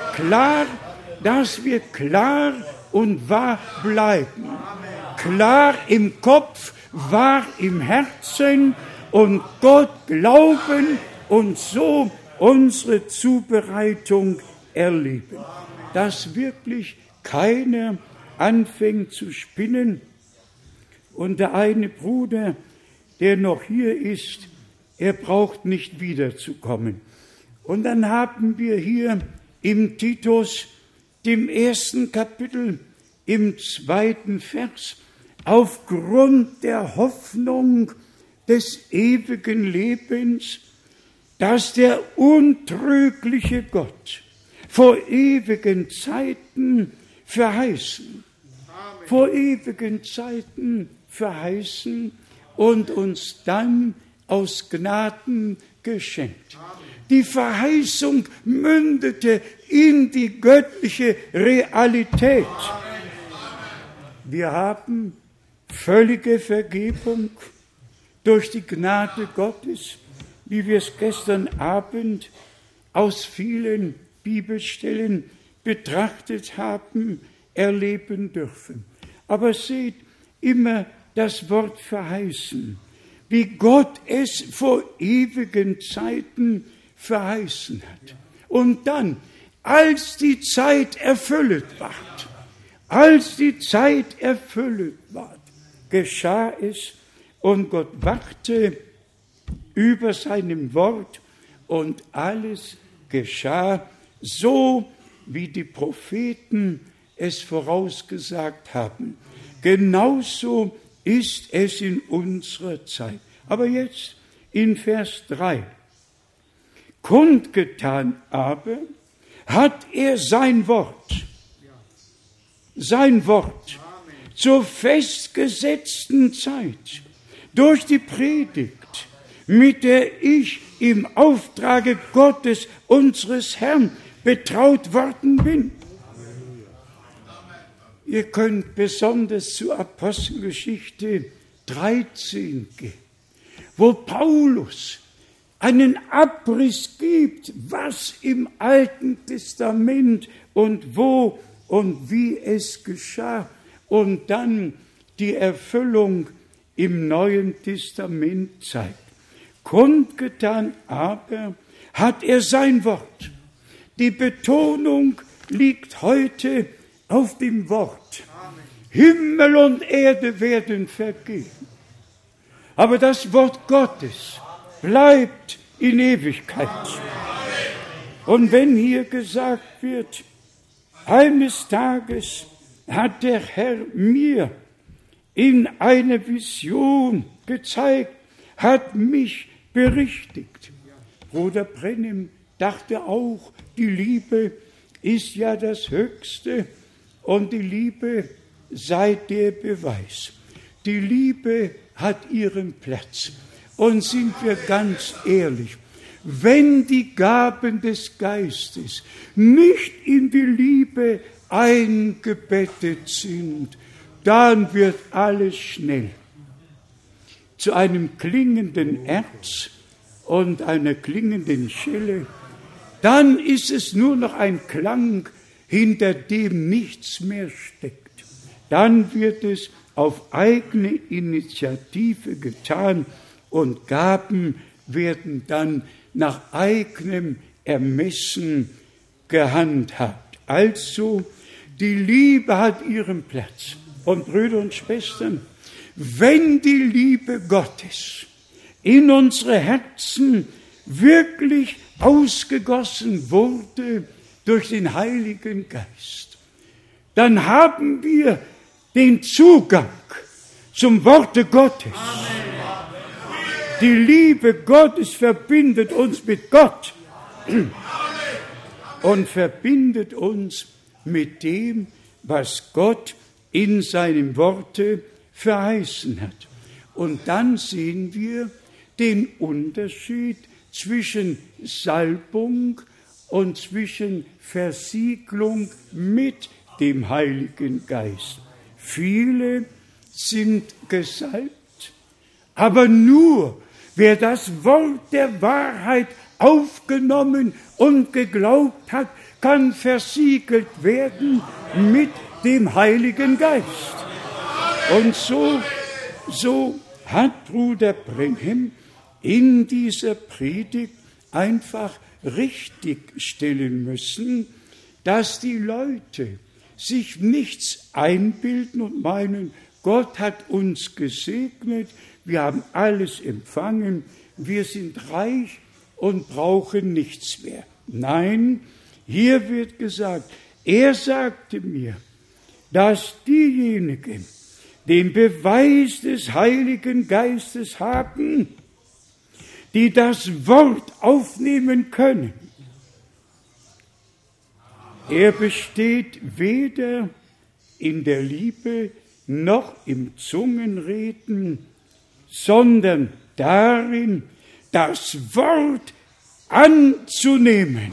klar und wahr bleiben. Klar im Kopf, wahr im Herzen und Gott glauben und so unsere Zubereitung erleben. Dass wirklich keiner anfängt zu spinnen. Und der eine Bruder, der noch hier ist, er braucht nicht wiederzukommen. Und dann haben wir hier im Titus, dem 1. Kapitel, im 2. Vers, aufgrund der Hoffnung des ewigen Lebens, dass der untrügliche Gott vor ewigen Zeiten verheißen und uns dann aus Gnaden geschenkt. Die Verheißung mündete in die göttliche Realität. Wir haben völlige Vergebung durch die Gnade Gottes, wie wir es gestern Abend aus vielen Bibelstellen betrachtet haben, erleben dürfen. Aber seht immer das Wort verheißen, wie Gott es vor ewigen Zeiten verheißen hat. Und dann, als die Zeit erfüllt ward, geschah es und Gott wachte über seinem Wort und alles geschah so, wie die Propheten es vorausgesagt haben. Genauso ist es in unserer Zeit. Aber jetzt in Vers 3. Kundgetan aber hat er sein Wort zur festgesetzten Zeit durch die Predigt, mit der ich im Auftrage Gottes, unseres Herrn, betraut worden bin. Ihr könnt besonders zur Apostelgeschichte 13 gehen, wo Paulus einen Abriss gibt, was im Alten Testament und wo und wie es geschah und dann die Erfüllung im Neuen Testament zeigt. Kundgetan aber hat er sein Wort. Die Betonung liegt heute auf dem Wort. Himmel und Erde werden vergehen, aber das Wort Gottes bleibt in Ewigkeit. Und wenn hier gesagt wird, eines Tages hat der Herr mir in einer Vision gezeigt, hat mich berichtigt. Bruder Brennim dachte auch, die Liebe ist ja das Höchste und die Liebe sei der Beweis. Die Liebe hat ihren Platz. Und sind wir ganz ehrlich, wenn die Gaben des Geistes nicht in die Liebe eingebettet sind, dann wird alles schnell zu einem klingenden Erz und einer klingenden Schelle. Dann ist es nur noch ein Klang, hinter dem nichts mehr steckt. Dann wird es auf eigene Initiative getan und Gaben werden dann nach eigenem Ermessen gehandhabt. Also, die Liebe hat ihren Platz. Und Brüder und Schwestern, wenn die Liebe Gottes in unsere Herzen wirklich ausgegossen wurde durch den Heiligen Geist, dann haben wir den Zugang zum Worte Gottes. Die Liebe Gottes verbindet uns mit Gott und verbindet uns mit dem, was Gott in seinem Worte verheißen hat. Und dann sehen wir den Unterschied zwischen Salbung und zwischen Versiegelung mit dem Heiligen Geist. Viele sind gesalbt, aber nur wer das Wort der Wahrheit aufgenommen und geglaubt hat, kann versiegelt werden mit dem Heiligen Geist. Und so hat Bruder Branham in dieser Predigt einfach richtigstellen müssen, dass die Leute sich nichts einbilden und meinen, Gott hat uns gesegnet, wir haben alles empfangen, wir sind reich und brauchen nichts mehr. Nein, hier wird gesagt, er sagte mir, dass diejenigen den Beweis des Heiligen Geistes haben, die das Wort aufnehmen können. Er besteht weder in der Liebe noch im Zungenreden, sondern darin, das Wort anzunehmen.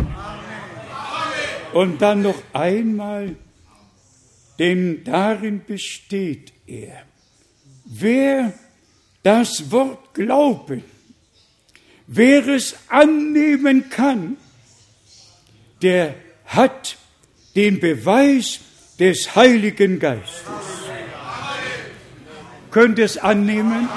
Und dann noch einmal, denn darin besteht er. Wer das Wort glauben, wer es annehmen kann, der hat den Beweis des Heiligen Geistes. Könnt ihr es annehmen?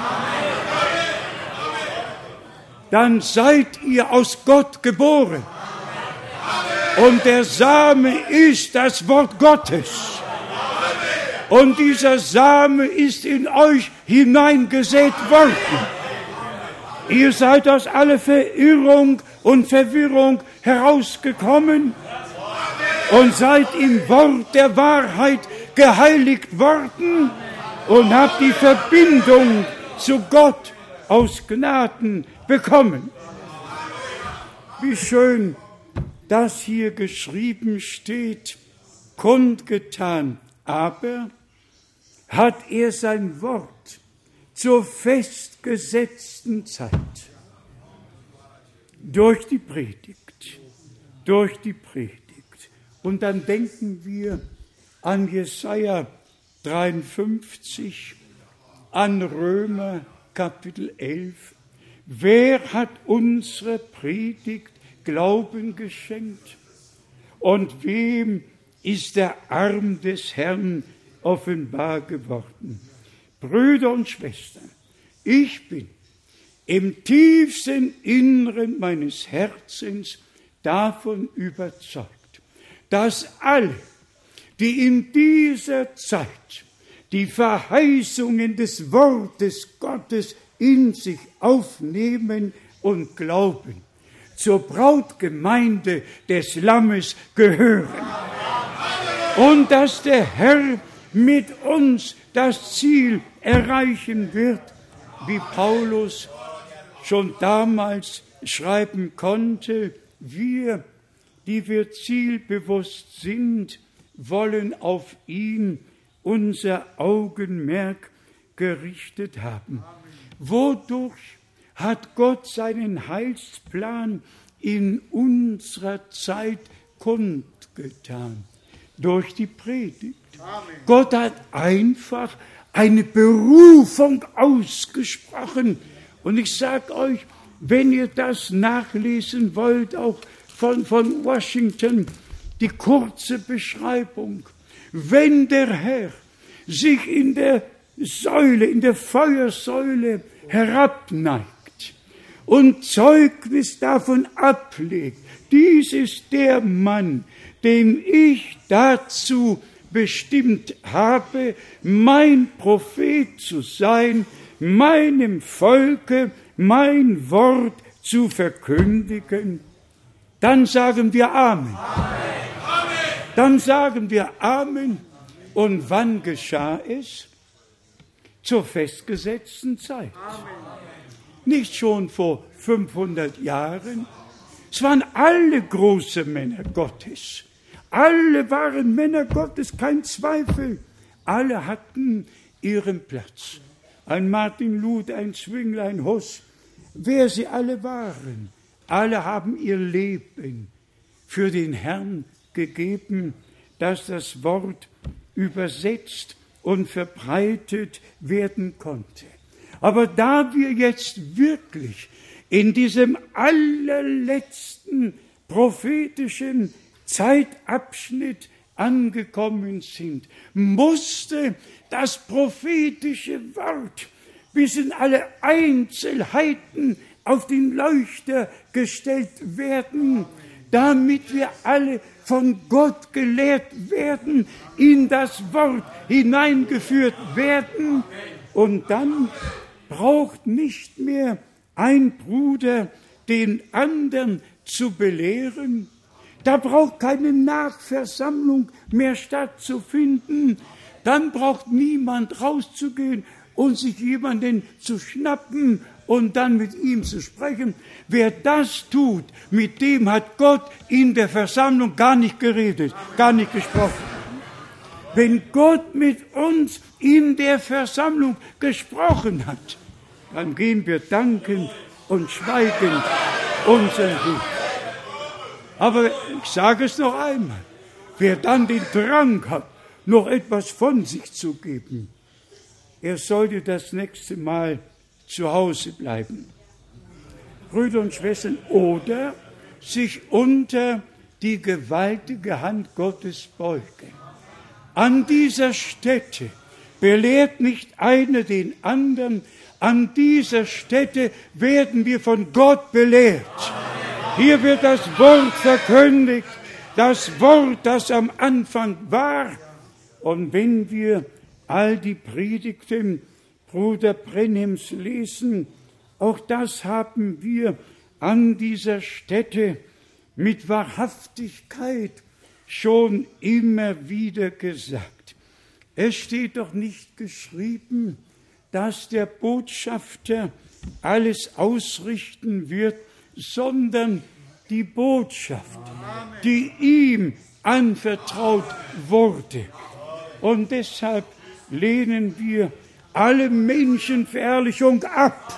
Dann seid ihr aus Gott geboren. Und der Same ist das Wort Gottes. Und dieser Same ist in euch hineingesät worden. Ihr seid aus aller Verirrung und Verwirrung herausgekommen und seid im Wort der Wahrheit geheiligt worden und habt die Verbindung zu Gott aus Gnaden bekommen. Wie schön, dass hier geschrieben steht, kundgetan, aber hat er sein Wort zur festgesetzten Zeit durch die Predigt. Und dann denken wir an Jesaja 53, an Römer Kapitel 11. Wer hat unsere Predigt Glauben geschenkt? Und wem ist der Arm des Herrn offenbar geworden? Brüder und Schwestern, ich bin im tiefsten Inneren meines Herzens davon überzeugt, dass alle, die in dieser Zeit die Verheißungen des Wortes Gottes in sich aufnehmen und glauben, zur Brautgemeinde des Lammes gehören. Und dass der Herr mit uns das Ziel erreichen wird, wie Paulus schon damals schreiben konnte, wir, die wir zielbewusst sind, wollen auf ihn unser Augenmerk gerichtet haben. Wodurch hat Gott seinen Heilsplan in unserer Zeit kundgetan? Durch die Predigt. Amen. Gott hat einfach eine Berufung ausgesprochen. Und ich sage euch, wenn ihr das nachlesen wollt, auch von Washington, die kurze Beschreibung. Wenn der Herr sich in der Feuersäule herabneigt und Zeugnis davon ablegt, dies ist der Mann, den ich dazu bestimmt habe, mein Prophet zu sein, meinem Volke mein Wort zu verkündigen, dann sagen wir Amen. Dann sagen wir Amen. Und wann geschah es? Zur festgesetzten Zeit. Nicht schon vor 500 Jahren. Es waren alle große Männer Gottes. Alle waren Männer Gottes, kein Zweifel. Alle hatten ihren Platz. ein Martin Luther, ein Zwingli, ein Huss, wer sie alle waren. Alle haben ihr Leben für den Herrn gegeben, dass das Wort übersetzt und verbreitet werden konnte. Aber da wir jetzt wirklich in diesem allerletzten prophetischen Zeitabschnitt angekommen sind, musste das prophetische Wort bis in alle Einzelheiten auf den Leuchter gestellt werden, damit wir alle von Gott gelehrt werden, in das Wort hineingeführt werden. Und dann braucht nicht mehr ein Bruder den anderen zu belehren. Da braucht keine Nachversammlung mehr stattzufinden. Dann braucht niemand rauszugehen und sich jemanden zu schnappen und dann mit ihm zu sprechen. Wer das tut, mit dem hat Gott in der Versammlung gar nicht geredet, gar nicht gesprochen. Wenn Gott mit uns in der Versammlung gesprochen hat, dann gehen wir dankend und schweigend unseren Weg. Aber ich sage es noch einmal, wer dann den Drang hat, noch etwas von sich zu geben, er sollte das nächste Mal zu Hause bleiben. Brüder und Schwestern, oder sich unter die gewaltige Hand Gottes beugen. An dieser Stätte belehrt nicht einer den anderen, an dieser Stätte werden wir von Gott belehrt. Hier wird das Wort verkündigt, das Wort, das am Anfang war. Und wenn wir all die Predigten Bruder Brenhims lesen, auch das haben wir an dieser Stätte mit Wahrhaftigkeit schon immer wieder gesagt. Es steht doch nicht geschrieben, dass der Botschafter alles ausrichten wird, sondern die Botschaft, die ihm anvertraut wurde. Und deshalb lehnen wir alle Menschenverherrlichung ab.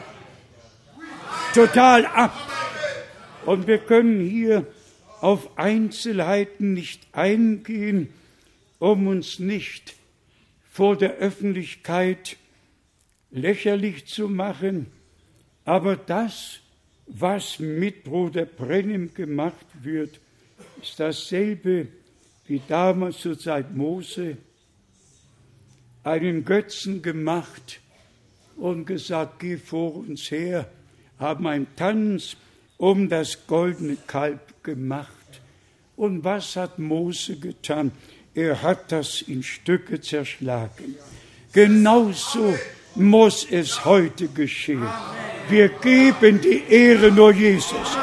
Total ab. Und wir können hier auf Einzelheiten nicht eingehen, um uns nicht vor der Öffentlichkeit lächerlich zu machen. Aber das, was mit Bruder Brennim gemacht wird, ist dasselbe wie damals zur Zeit Mose, einen Götzen gemacht und gesagt, geh vor uns her, haben einen Tanz um das goldene Kalb gemacht. Und was hat Mose getan? Er hat das in Stücke zerschlagen. Genauso muss es heute geschehen. Wir geben die Ehre nur Jesus.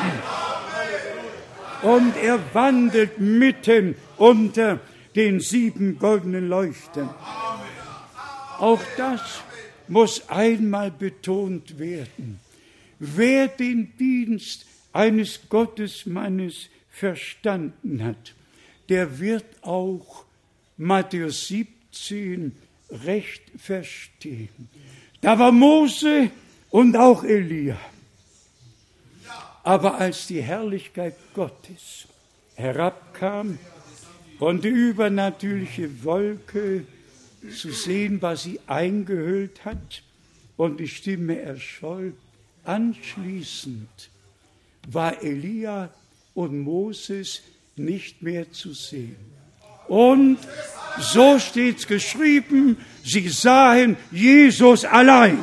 Und er wandelt mitten unter den 7 goldenen Leuchtern. Auch das muss einmal betont werden. Wer den Dienst eines Gottesmannes verstanden hat, der wird auch Matthäus 17 recht verstehen. Da war Mose und auch Elia. Aber als die Herrlichkeit Gottes herabkam und die übernatürliche Wolke zu sehen, was sie eingehüllt hat, und die Stimme erscholl, anschließend war Elia und Moses nicht mehr zu sehen. Und so steht's geschrieben, sie sahen Jesus allein.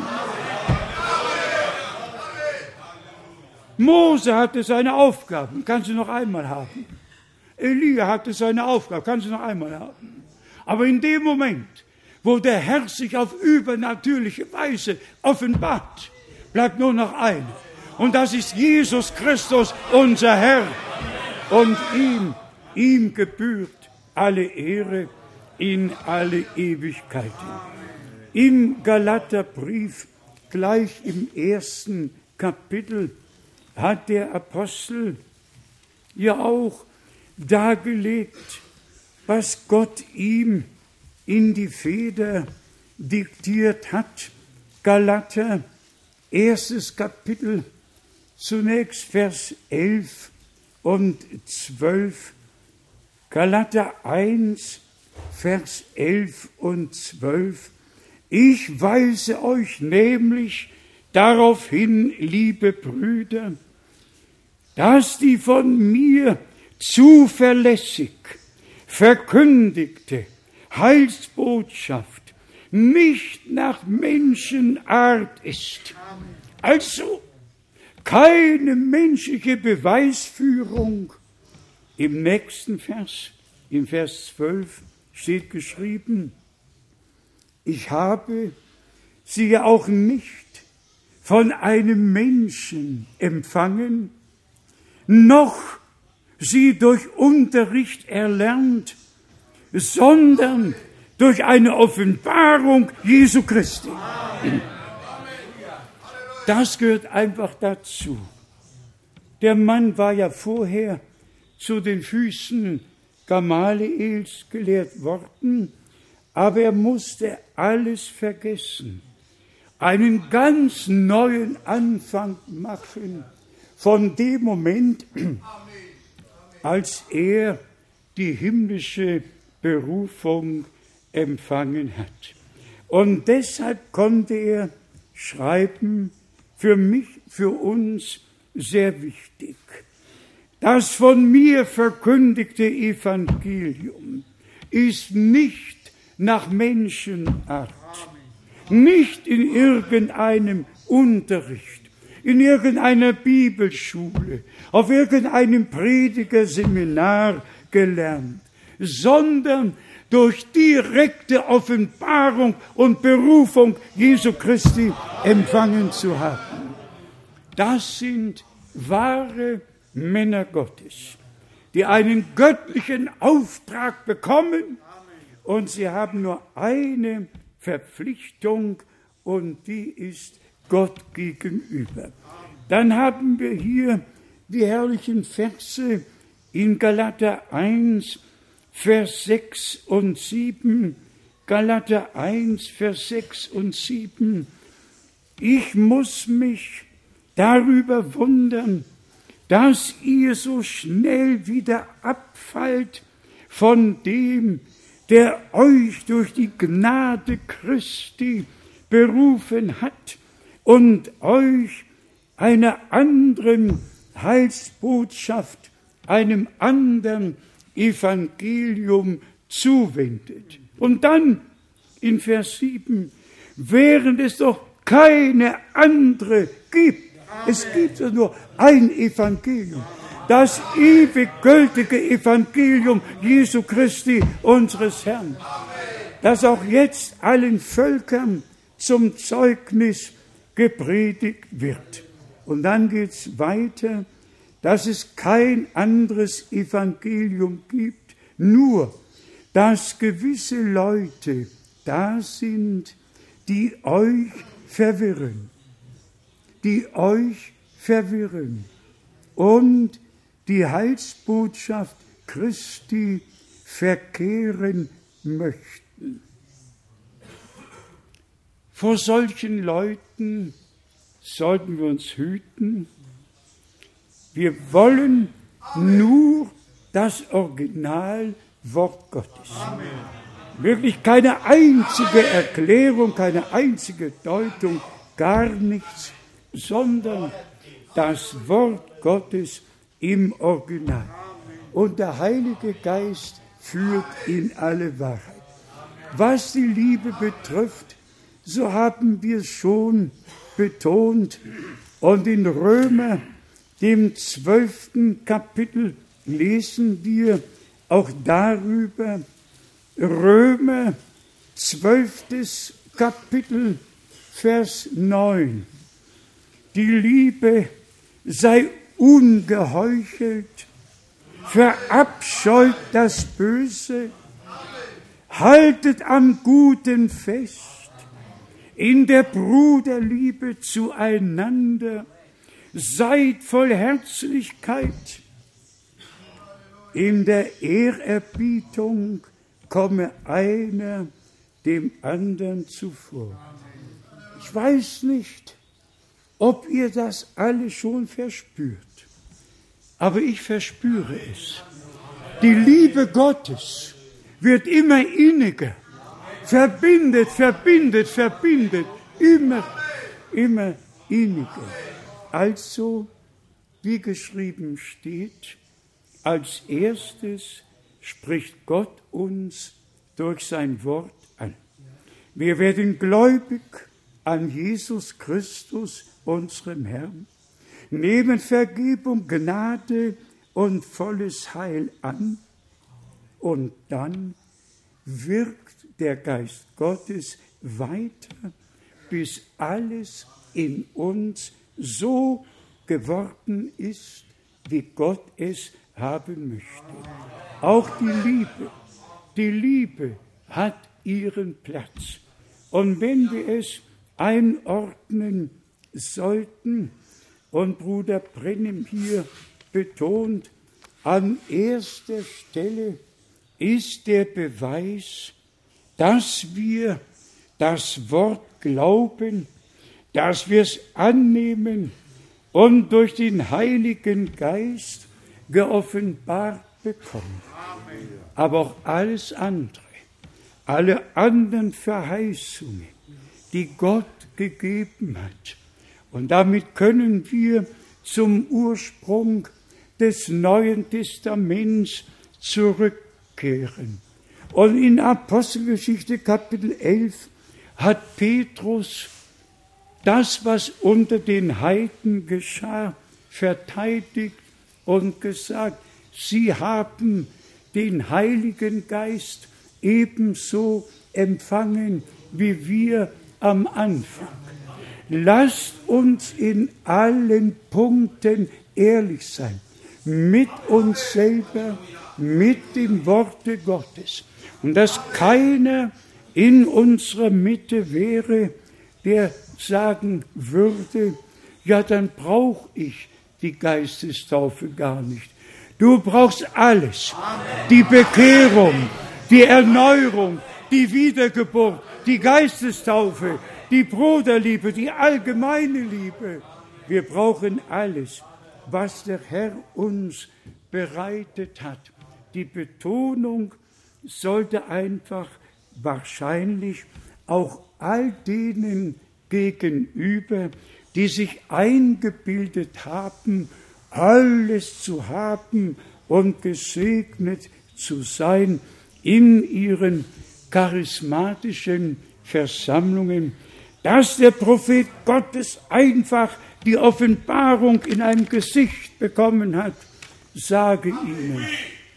Mose hatte seine Aufgaben, kannst du noch einmal haben. Elia hatte seine Aufgaben, kannst du noch einmal haben. Aber in dem Moment, wo der Herr sich auf übernatürliche Weise offenbart, bleibt nur noch einer. Und das ist Jesus Christus, unser Herr. Und ihm gebührt alle Ehre in alle Ewigkeiten. Im Galaterbrief, gleich im 1. Kapitel, hat der Apostel ja auch dargelegt, was Gott ihm in die Feder diktiert hat. Galater, 1. Kapitel, zunächst Vers 11 und 12. Galater 1, Vers 11 und 12. Ich weise euch nämlich darauf hin, liebe Brüder, dass die von mir zuverlässig verkündigte Heilsbotschaft nicht nach Menschenart ist. Also keine menschliche Beweisführung. Im nächsten Vers, in Vers 12, steht geschrieben, ich habe sie ja auch nicht von einem Menschen empfangen, noch sie durch Unterricht erlernt, sondern durch eine Offenbarung Jesu Christi. Das gehört einfach dazu. Der Mann war ja vorher zu den Füßen Gamaliels gelehrt worden, aber er musste alles vergessen, einen ganz neuen Anfang machen von dem Moment, als er die himmlische Berufung empfangen hat. Und deshalb konnte er schreiben, für mich, für uns sehr wichtig, das von mir verkündigte Evangelium ist nicht nach Menschenart, nicht in irgendeinem Unterricht, in irgendeiner Bibelschule, auf irgendeinem Predigerseminar gelernt, sondern durch direkte Offenbarung und Berufung Jesu Christi empfangen zu haben. Das sind wahre Männer Gottes, die einen göttlichen Auftrag bekommen, und sie haben nur eine Verpflichtung, und die ist Gott gegenüber. Dann haben wir hier die herrlichen Verse in Galater 1, Vers 6 und 7. Galater 1, Vers 6 und 7. Ich muss mich darüber wundern, dass ihr so schnell wieder abfallt von dem, der euch durch die Gnade Christi berufen hat und euch einer anderen Heilsbotschaft, einem anderen Evangelium zuwendet. Und dann in Vers 7, während es doch keine andere gibt. Es gibt ja nur ein Evangelium. Das ewig gültige Evangelium Jesu Christi, unseres Herrn, das auch jetzt allen Völkern zum Zeugnis gepredigt wird. Und dann geht es weiter, dass es kein anderes Evangelium gibt, nur dass gewisse Leute da sind, die euch verwirren, und die Heilsbotschaft Christi verkehren möchten. Vor solchen Leuten sollten wir uns hüten. Wir wollen nur das Originalwort Gottes. Amen. Wirklich keine einzige Erklärung, keine einzige Deutung, gar nichts, sondern das Wort Gottes im Original. Und der Heilige Geist führt in alle Wahrheit. Was die Liebe betrifft, so haben wir es schon betont. Und in Römer, dem 12. Kapitel, lesen wir auch darüber. Römer, 12. Kapitel, Vers 9. Die Liebe sei ungeheuchelt, verabscheut das Böse, haltet am Guten fest, in der Bruderliebe zueinander, seid voll Herzlichkeit, in der Ehrerbietung komme einer dem anderen zuvor. Ich weiß nicht, ob ihr das alle schon verspürt, aber ich verspüre es. Die Liebe Gottes wird immer inniger, verbindet, immer inniger. Also, wie geschrieben steht, als erstes spricht Gott uns durch sein Wort an. Wir werden gläubig an Jesus Christus, unserem Herrn, nehmen Vergebung, Gnade und volles Heil an, und dann wirkt der Geist Gottes weiter, bis alles in uns so geworden ist, wie Gott es haben möchte. Auch die Liebe hat ihren Platz. Und wenn wir es einordnen sollten, und Bruder Brennim hier betont, an erster Stelle ist der Beweis, dass wir das Wort glauben, dass wir es annehmen und durch den Heiligen Geist geoffenbart bekommen. Aber auch alles andere, alle anderen Verheißungen, die Gott gegeben hat. Und damit können wir zum Ursprung des Neuen Testaments zurückkehren. Und in Apostelgeschichte Kapitel 11 hat Petrus das, was unter den Heiden geschah, verteidigt und gesagt, sie haben den Heiligen Geist ebenso empfangen wie wir am Anfang. Lasst uns in allen Punkten ehrlich sein, mit uns selber, mit dem Worte Gottes. Und dass keiner in unserer Mitte wäre, der sagen würde, ja, dann brauche ich die Geistestaufe gar nicht. Du brauchst alles. Die Bekehrung, die Erneuerung, die Wiedergeburt, die Geistestaufe, die Bruderliebe, die allgemeine Liebe. Wir brauchen alles, was der Herr uns bereitet hat. Die Betonung sollte einfach wahrscheinlich auch all denen gegenüber, die sich eingebildet haben, alles zu haben und gesegnet zu sein in ihren charismatischen Versammlungen, dass der Prophet Gottes einfach die Offenbarung in einem Gesicht bekommen hat, sage Ihnen,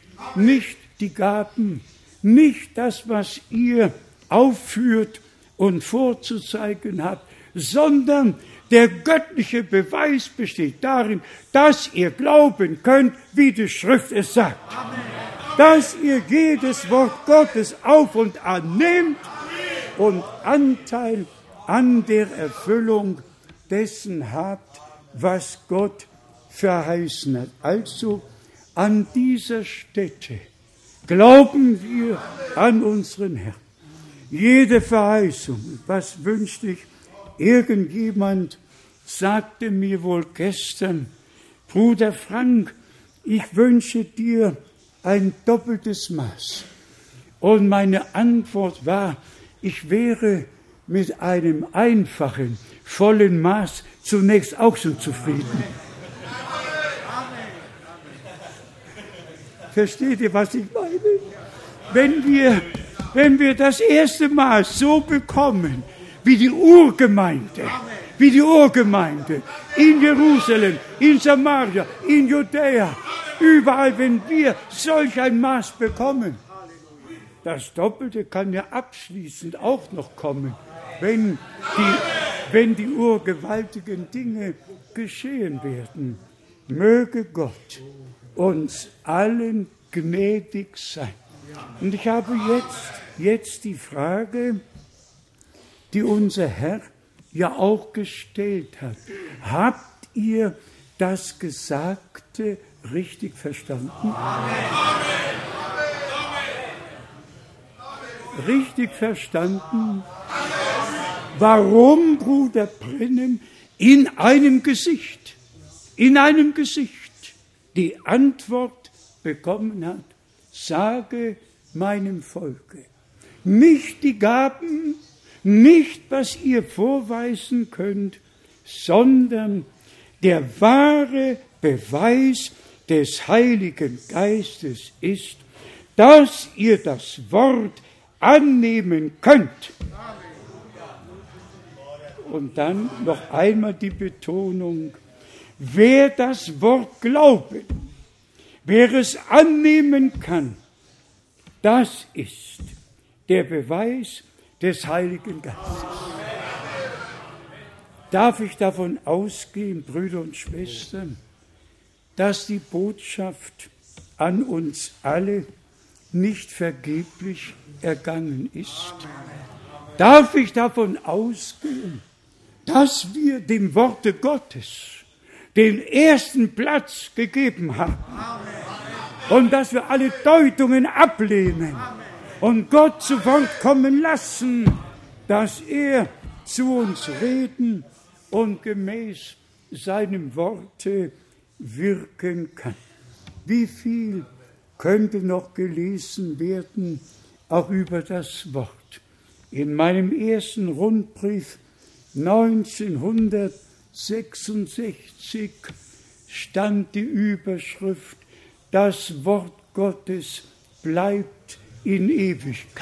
nicht die Gaben, nicht das, was ihr aufführt und vorzuzeigen habt, sondern der göttliche Beweis besteht darin, dass ihr glauben könnt, wie die Schrift es sagt. Amen. Dass ihr jedes Wort Gottes auf und annehmt und Anteil an der Erfüllung dessen habt, was Gott verheißen hat. Also an dieser Stätte glauben wir an unseren Herrn. Jede Verheißung, was wünscht ich? Irgendjemand sagte mir wohl gestern, Bruder Frank, ich wünsche dir ein doppeltes Maß. Und meine Antwort war, ich wäre mit einem einfachen, vollen Maß zunächst auch schon zufrieden. Versteht ihr, was ich meine? Wenn wir das erste Maß so bekommen, wie die Urgemeinde in Jerusalem, in Samaria, in Judäa, überall, wenn wir solch ein Maß bekommen, das Doppelte kann ja abschließend auch noch kommen, wenn die urgewaltigen Dinge geschehen werden. Möge Gott uns allen gnädig sein. Und ich habe jetzt die Frage, die unser Herr ja auch gestellt hat. Habt ihr das Gesagte richtig verstanden? Amen. richtig verstanden? Warum Bruder Brennem in einem Gesicht die Antwort bekommen hat, sage meinem Volke, nicht die Gaben, nicht was ihr vorweisen könnt, sondern der wahre Beweis des Heiligen Geistes ist, dass ihr das Wort annehmen könnt. Und dann noch einmal die Betonung, wer das Wort glauben, wer es annehmen kann, das ist der Beweis des Heiligen Geistes. Darf ich davon ausgehen, Brüder und Schwestern, dass die Botschaft an uns alle nicht vergeblich ergangen ist? Darf ich davon ausgehen, dass wir dem Worte Gottes den ersten Platz gegeben haben und dass wir alle Deutungen ablehnen und Gott zu Wort kommen lassen, dass er zu uns reden und gemäß seinem Worte wirken kann? Wie viel könnte noch gelesen werden, auch über das Wort? In meinem ersten Rundbrief 1966 stand die Überschrift, das Wort Gottes bleibt in Ewigkeit.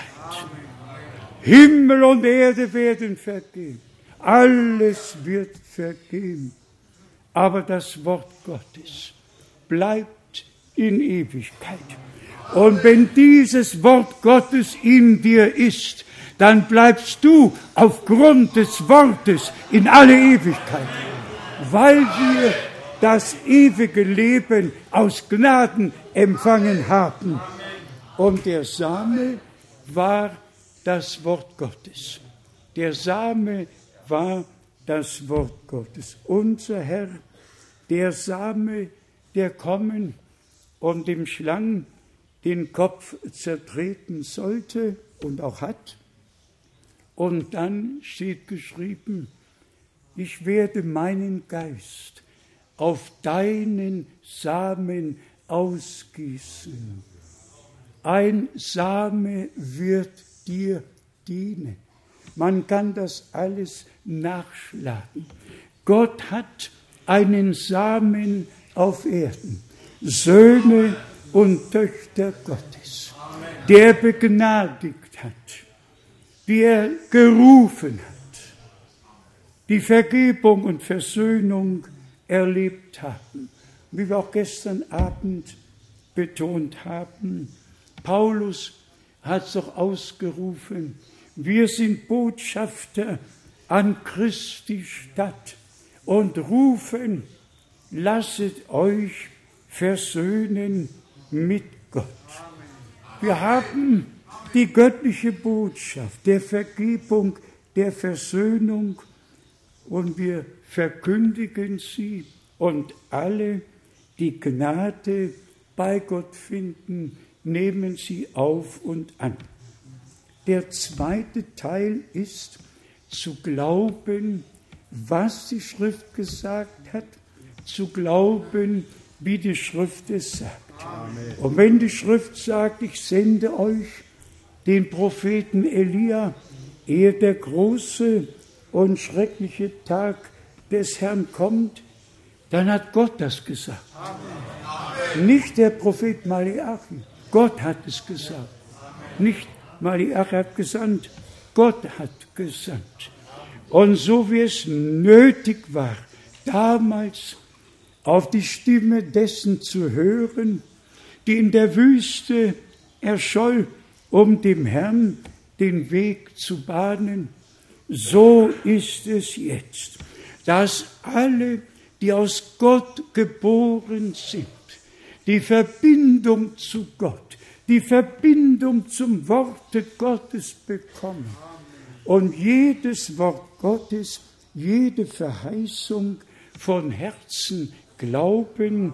Himmel und Erde werden vergehen, alles wird vergehen, aber das Wort Gottes bleibt in Ewigkeit. Und wenn dieses Wort Gottes in dir ist, dann bleibst du aufgrund des Wortes in alle Ewigkeit, weil wir das ewige Leben aus Gnaden empfangen haben. Und der Same war das Wort Gottes. Der Same war das Wort Gottes. Unser Herr, der Same, der kommen und dem Schlangen den Kopf zertreten sollte und auch hat. Und dann steht geschrieben, ich werde meinen Geist auf deinen Samen ausgießen. Ein Same wird dir dienen. Man kann das alles nachschlagen. Gott hat einen Samen auf Erden, Söhne und Töchter Gottes, der begnadigt hat, die er gerufen hat, die Vergebung und Versöhnung erlebt haben. Wie wir auch gestern Abend betont haben, Paulus hat es doch ausgerufen, wir sind Botschafter an Christi Stadt und rufen, lasset euch versöhnen mit Gott. Wir haben die göttliche Botschaft der Vergebung, der Versöhnung und wir verkündigen sie und alle, die Gnade bei Gott finden, nehmen sie auf und an. Der zweite Teil ist zu glauben, was die Schrift gesagt hat, zu glauben, wie die Schrift es sagt. Amen. Und wenn die Schrift sagt, ich sende euch den Propheten Elia, ehe der große und schreckliche Tag des Herrn kommt, dann hat Gott das gesagt. Amen. Nicht der Prophet Malachi. Gott hat es gesagt. Nicht Malachi hat gesandt, Gott hat gesandt. Und so wie es nötig war, damals auf die Stimme dessen zu hören, die in der Wüste erscholl, um dem Herrn den Weg zu bahnen, so ist es jetzt, dass alle, die aus Gott geboren sind, die Verbindung zu Gott, die Verbindung zum Worte Gottes bekommen und jedes Wort Gottes, jede Verheißung von Herzen glauben,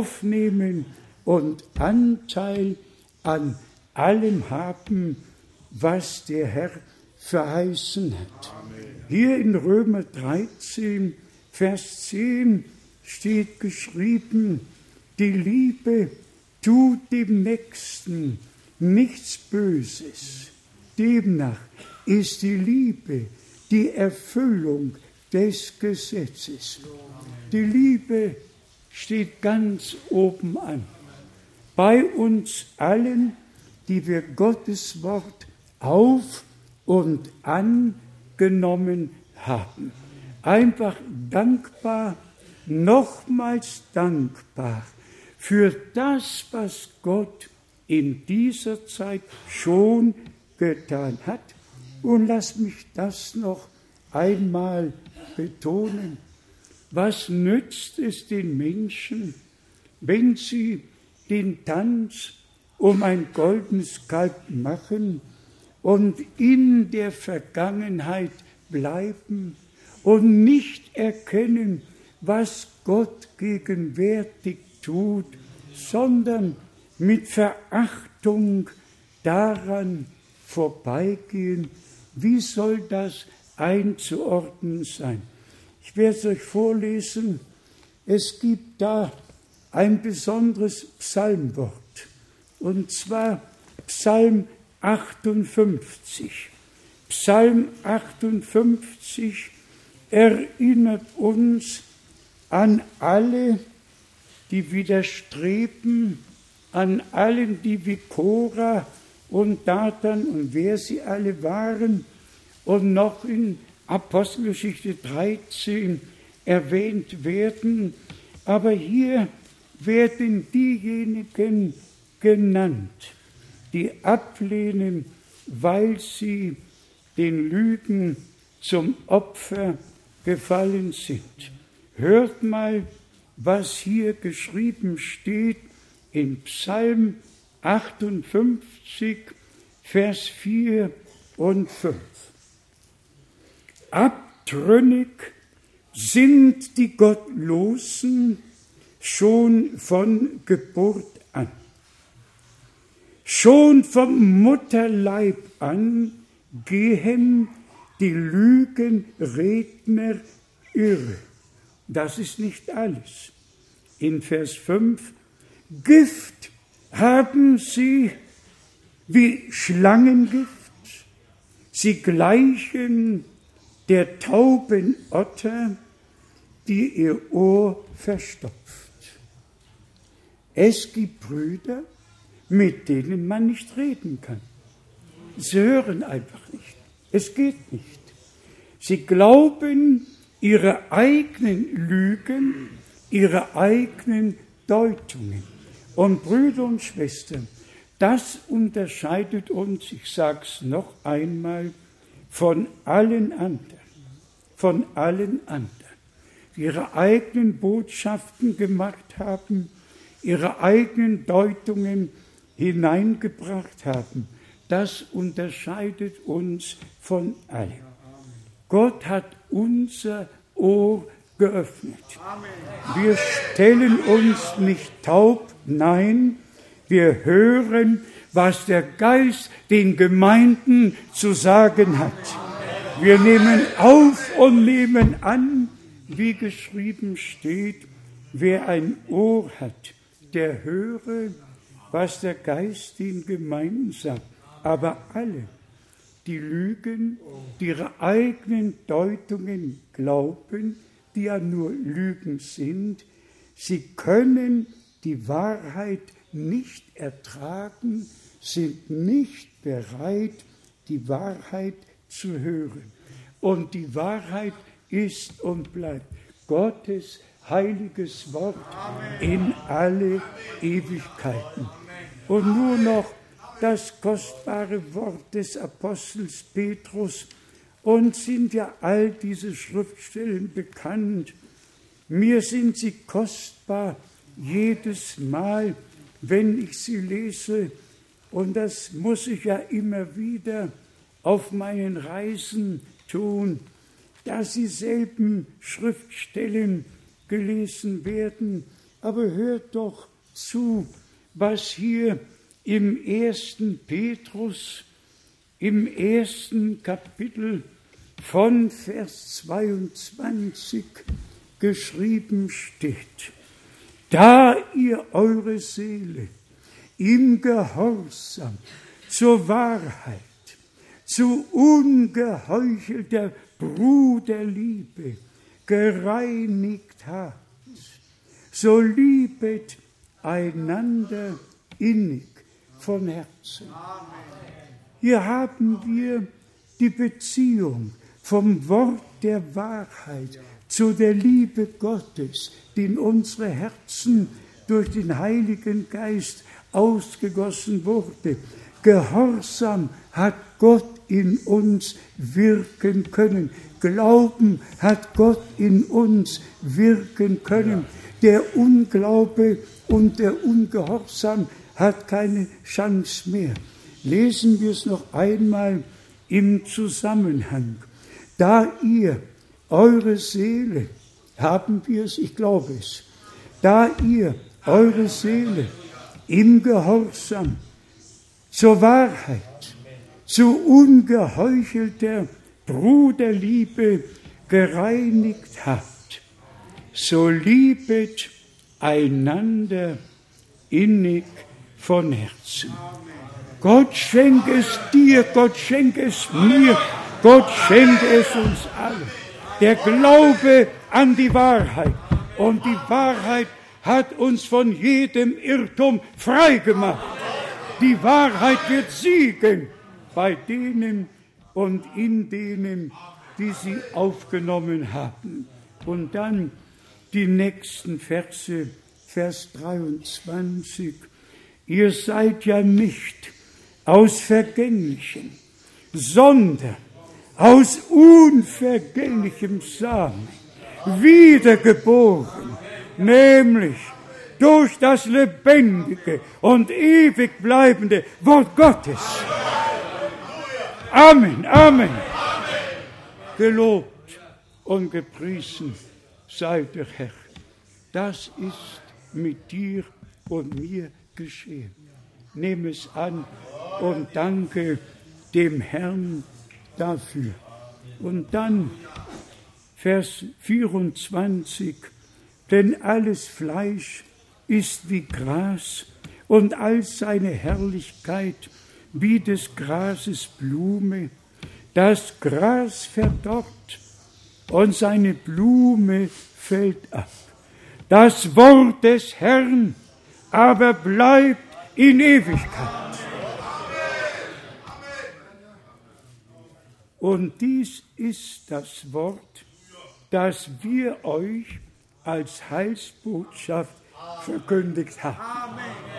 aufnehmen und Anteil an allem haben, was der Herr verheißen hat. Hier in Römer 13, Vers 10 steht geschrieben, die Liebe tut dem Nächsten nichts Böses. Demnach ist die Liebe die Erfüllung des Gesetzes. Die Liebe steht ganz oben an. Bei uns allen, die wir Gottes Wort auf und angenommen haben. Einfach dankbar, nochmals dankbar für das, was Gott in dieser Zeit schon getan hat. Und lass mich das noch einmal betonen. Was nützt es den Menschen, wenn sie den Tanz um ein goldenes Kalb machen und in der Vergangenheit bleiben und nicht erkennen, was Gott gegenwärtig tut, sondern mit Verachtung daran vorbeigehen? Wie soll das einzuordnen sein? Ich werde es euch vorlesen. Es gibt da ein besonderes Psalmwort, und zwar Psalm 58. Psalm 58 erinnert uns an alle, die widerstreben, an allen, die wie Korah und Dathan und wer sie alle waren und noch in Apostelgeschichte 13 erwähnt werden. Aber hier werden diejenigen genannt, die ablehnen, weil sie den Lügen zum Opfer gefallen sind. Hört mal, was hier geschrieben steht in Psalm 58, Vers 4 und 5. Abtrünnig sind die Gottlosen schon von Geburt an. Schon vom Mutterleib an gehen die Lügenredner irre. Das ist nicht alles. In Vers 5, Gift haben sie wie Schlangengift, sie gleichen der Taubenotter, die ihr Ohr verstopft. Es gibt Brüder, mit denen man nicht reden kann. Sie hören einfach nicht. Es geht nicht. Sie glauben ihre eigenen Lügen, ihre eigenen Deutungen. Und Brüder und Schwestern, das unterscheidet uns, ich sage es noch einmal, von allen anderen, die ihre eigenen Botschaften gemacht haben, ihre eigenen Deutungen hineingebracht haben. Das unterscheidet uns von allen. Gott hat unser Ohr geöffnet. Wir stellen uns nicht taub, nein, wir hören, was der Geist den Gemeinden zu sagen hat. Wir nehmen auf und nehmen an, wie geschrieben steht, wer ein Ohr hat, der höre, was der Geist den Gemeinden sagt. Aber alle, die lügen, die ihre eigenen Deutungen glauben, die ja nur Lügen sind, sie können die Wahrheit nicht ertragen, sind nicht bereit, die Wahrheit zu hören. Und die Wahrheit ist und bleibt Gottes heiliges Wort in alle Ewigkeiten. Und nur noch das kostbare Wort des Apostels Petrus. Uns sind ja all diese Schriftstellen bekannt. Mir sind sie kostbar jedes Mal, wenn ich sie lese. Und das muss ich ja immer wieder auf meinen Reisen tun, dass dieselben Schriftstellen gelesen werden. Aber hört doch zu, was hier im 1. Petrus im 1. Kapitel von Vers 22 geschrieben steht: Da ihr eure Seele im Gehorsam zur Wahrheit, zu ungeheuchelter Bruderliebe gereinigt habt, so liebet einander innig von Herzen. Hier haben wir die Beziehung vom Wort der Wahrheit zu der Liebe Gottes, die in unsere Herzen durch den Heiligen Geist ausgegossen wurde. Gehorsam hat Gott in uns wirken können. Glauben hat Gott in uns wirken können. Der Unglaube und der Ungehorsam hat keine Chance mehr. Lesen wir es noch einmal im Zusammenhang. Da ihr eure Seele, haben wir es, ich glaube es, da ihr eure Seele im Gehorsam zur Wahrheit, zu ungeheuchelter Bruderliebe gereinigt habt, so liebet einander innig von Herzen. Gott schenke es dir, Gott schenke es mir, Gott schenke es uns allen. Der Glaube an die Wahrheit. Und die Wahrheit hat uns von jedem Irrtum frei gemacht. Die Wahrheit wird siegen bei denen und in denen, die sie aufgenommen haben. Und dann die nächsten Verse, Vers 23. Ihr seid ja nicht aus Vergänglichem, sondern aus unvergänglichem Samen wiedergeboren, nämlich durch das lebendige und ewig bleibende Wort Gottes. Amen, Amen. Gelobt und gepriesen sei der Herr. Das ist mit dir und mir geschehen. Nimm es an und danke dem Herrn dafür. Und dann Vers 24, denn alles Fleisch ist wie Gras und all seine Herrlichkeit wie des Grases Blume. Das Gras verdorrt und seine Blume fällt ab. Das Wort des Herrn aber bleibt in Ewigkeit. Und dies ist das Wort, das wir euch als Heilsbotschaft verkündigt haben.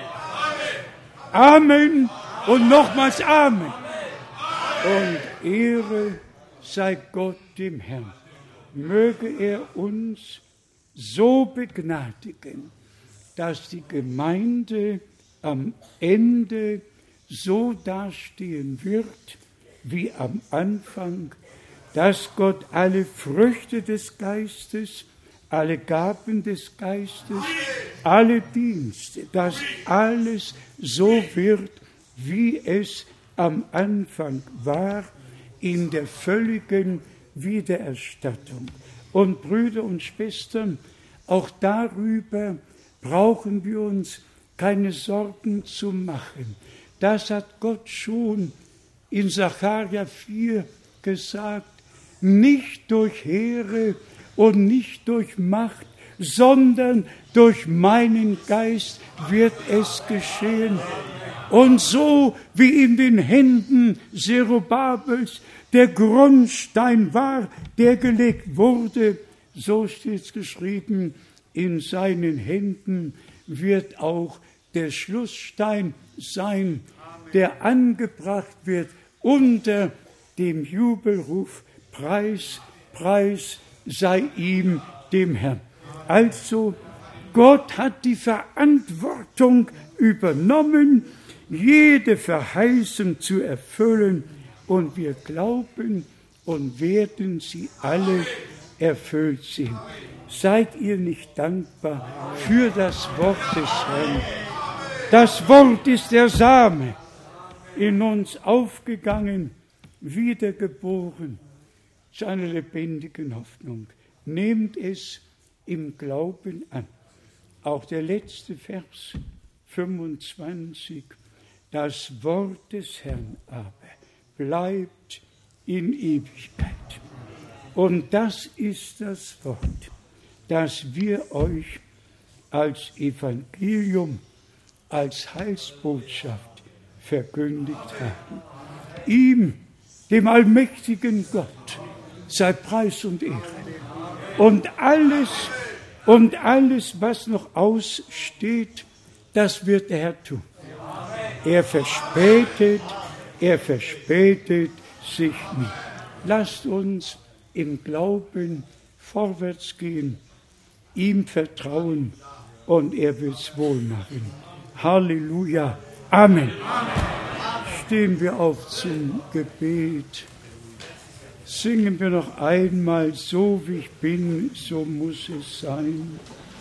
Amen und nochmals Amen. Und Ehre sei Gott dem Herrn. Möge er uns so begnadigen, dass die Gemeinde am Ende so dastehen wird wie am Anfang, dass Gott alle Früchte des Geistes, alle Gaben des Geistes, alle Dienste, dass alles so wird, wie es am Anfang war, in der völligen Wiedererstattung. Und Brüder und Schwestern, auch darüber brauchen wir uns keine Sorgen zu machen. Das hat Gott schon in Sacharja 4 gesagt, nicht durch Heere und nicht durch Macht, sondern durch meinen Geist wird es geschehen. Und so wie in den Händen Zerubabels der Grundstein war, der gelegt wurde, so steht es geschrieben, in seinen Händen wird auch der Schlussstein sein, der angebracht wird unter dem Jubelruf, Preis, Preis sei ihm, dem Herrn. Also, Gott hat die Verantwortung übernommen, jede Verheißung zu erfüllen, und wir glauben und werden sie alle erfüllt sehen. Seid ihr nicht dankbar für das Wort des Herrn? Das Wort ist der Same. in uns aufgegangen, wiedergeboren zu einer lebendigen Hoffnung. Nehmt es im Glauben an. Auch der letzte Vers, 25. Das Wort des Herrn aber bleibt in Ewigkeit. Und das ist das Wort, das wir euch als Evangelium, als Heilsbotschaft verkündigt haben. Ihm, dem allmächtigen Gott, sei Preis und Ehre. Und alles, was noch aussteht, das wird der Herr tun. Er verspätet sich nie. Lasst uns im Glauben vorwärts gehen, ihm vertrauen und er wird es wohl machen. Halleluja. Amen. Stehen wir auf zum Gebet. Singen wir noch einmal, so wie ich bin, so muss es sein.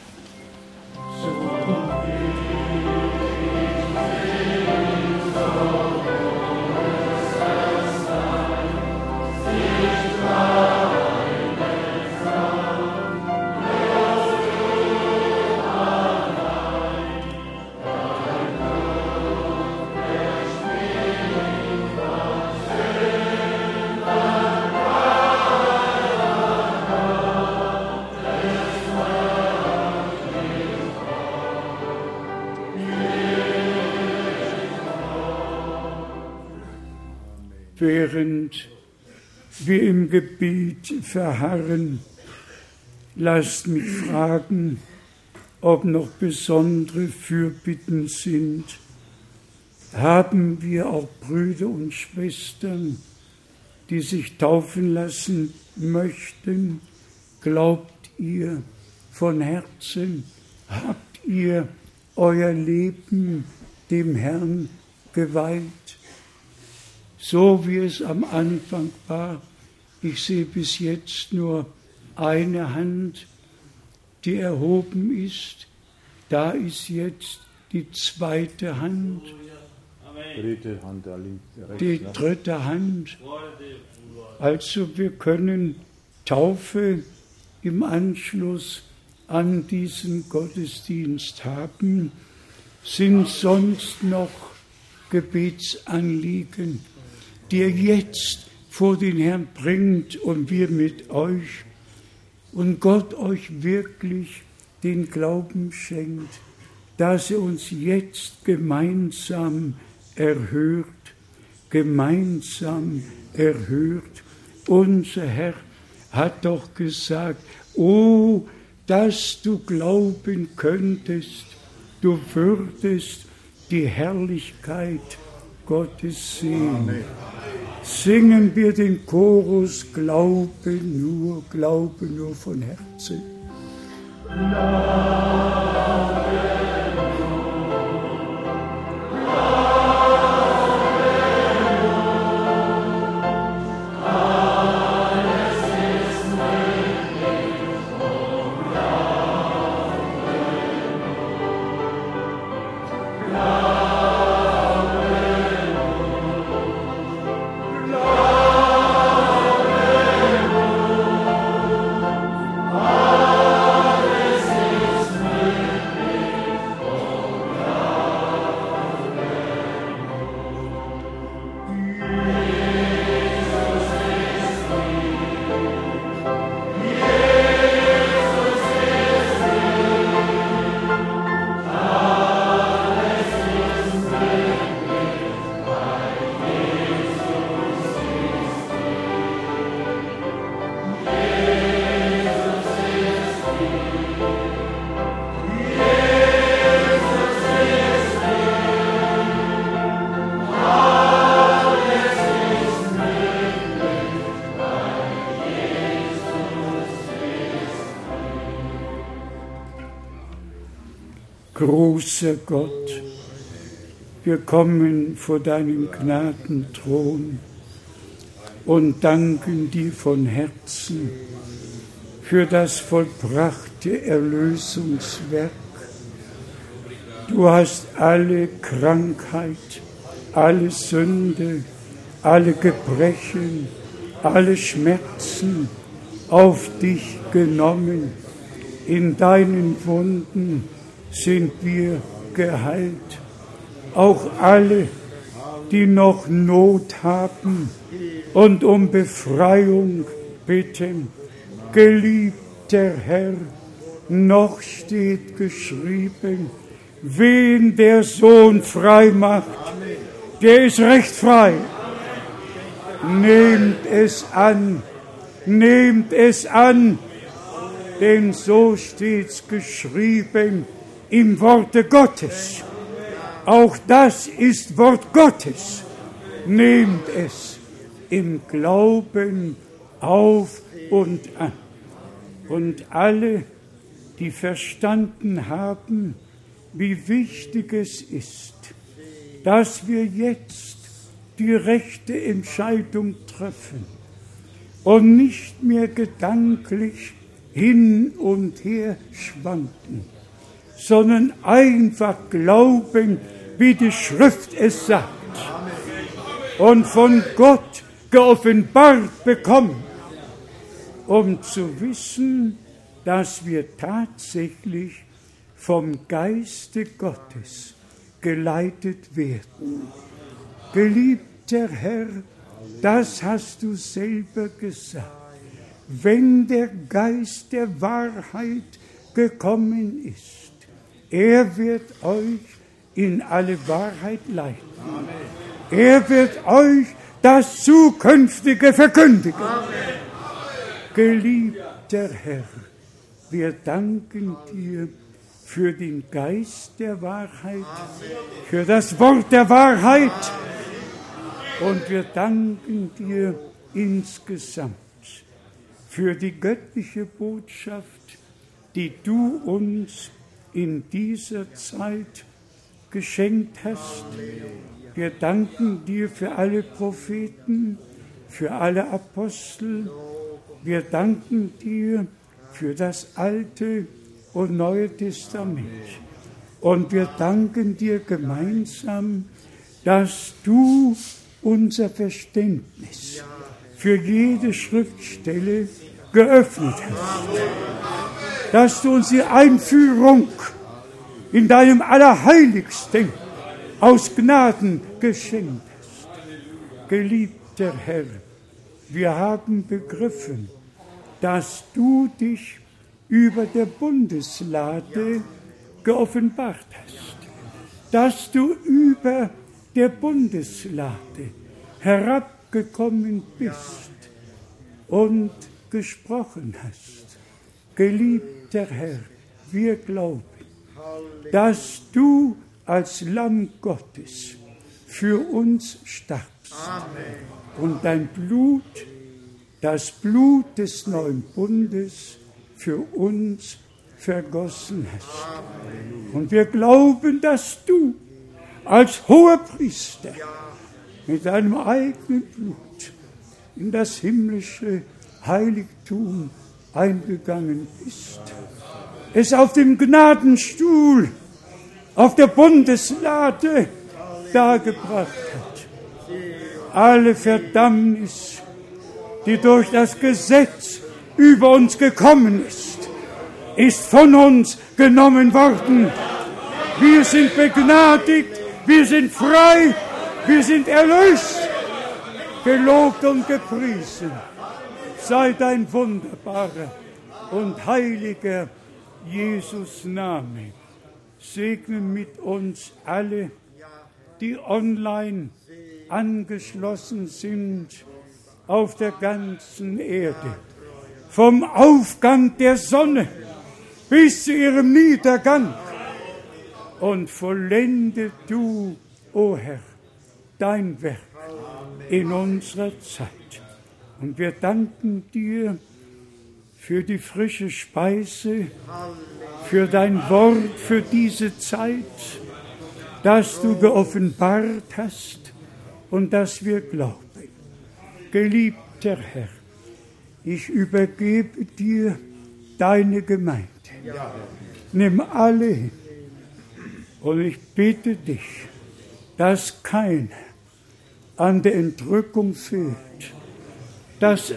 Während wir im Gebet verharren, lasst mich fragen, ob noch besondere Fürbitten sind. Haben wir auch Brüder und Schwestern, die sich taufen lassen möchten? Glaubt ihr von Herzen? Habt ihr euer Leben dem Herrn geweiht? So wie es am Anfang war. Ich sehe bis jetzt nur eine Hand, die erhoben ist. Da ist jetzt die zweite Hand. Die dritte Hand. Also wir können Taufe im Anschluss an diesen Gottesdienst haben. Sind sonst noch Gebetsanliegen, die ihr jetzt vor den Herrn bringt und wir mit euch und Gott euch wirklich den Glauben schenkt, dass er uns jetzt gemeinsam erhört. Unser Herr hat doch gesagt, oh, dass du glauben könntest, du würdest die Herrlichkeit Gottes sehen. Amen. Singen wir den Chorus, glaube nur von Herzen. Großer Gott, wir kommen vor deinen Gnadenthron und danken dir von Herzen für das vollbrachte Erlösungswerk. Du hast alle Krankheit, alle Sünde, alle Gebrechen, alle Schmerzen auf dich genommen. In deinen Wunden sind wir geheilt. Auch alle, die noch Not haben und um Befreiung bitten. Geliebter Herr, noch steht geschrieben, wen der Sohn frei macht, der ist recht frei. Nehmt es an, denn so steht's geschrieben im Worte Gottes. Auch das ist Wort Gottes. Nehmt es im Glauben auf und an. Und alle, die verstanden haben, wie wichtig es ist, dass wir jetzt die rechte Entscheidung treffen und nicht mehr gedanklich hin und her schwanken, sondern einfach glauben, wie die Schrift es sagt, und von Gott geoffenbart bekommen, um zu wissen, dass wir tatsächlich vom Geiste Gottes geleitet werden. Geliebter Herr, das hast du selber gesagt. Wenn der Geist der Wahrheit gekommen ist, er wird euch in alle Wahrheit leiten. Er wird euch das Zukünftige verkündigen. Geliebter Herr, wir danken dir für den Geist der Wahrheit, für das Wort der Wahrheit, und wir danken dir insgesamt für die göttliche Botschaft, die du uns in dieser Zeit geschenkt hast. Wir danken dir für alle Propheten, für alle Apostel. Wir danken dir für das Alte und Neue Testament. Und wir danken dir gemeinsam, dass du unser Verständnis für jede Schriftstelle geöffnet hast. Dass du uns die Einführung in deinem Allerheiligsten aus Gnaden geschenkt hast. Geliebter Herr, wir haben begriffen, dass du dich über der Bundeslade geoffenbart hast, dass du über der Bundeslade herabgekommen bist und gesprochen hast. Geliebter Herr, wir glauben, dass du als Lamm Gottes für uns starbst und dein Blut, das Blut des neuen Bundes, für uns vergossen hast. Und wir glauben, dass du als Hoherpriester mit deinem eigenen Blut in das himmlische Heiligtum eingegangen bist, es auf dem Gnadenstuhl, auf der Bundeslade dargebracht hat. Alle Verdammnis, die durch das Gesetz über uns gekommen ist von uns genommen worden. Wir sind begnadigt, wir sind frei, wir sind erlöst. Gelobt und gepriesen sei dein wunderbarer und heiliger Jesus Name. Segne mit uns alle, die online angeschlossen sind auf der ganzen Erde. Vom Aufgang der Sonne bis zu ihrem Niedergang. Und vollende du, o Herr, dein Werk in unserer Zeit. Und wir danken dir für die frische Speise, für dein Wort, für diese Zeit, das du geoffenbart hast und das wir glauben. Geliebter Herr, ich übergebe dir deine Gemeinde. Nimm alle hin und ich bitte dich, dass keiner an der Entrückung fehlt, dass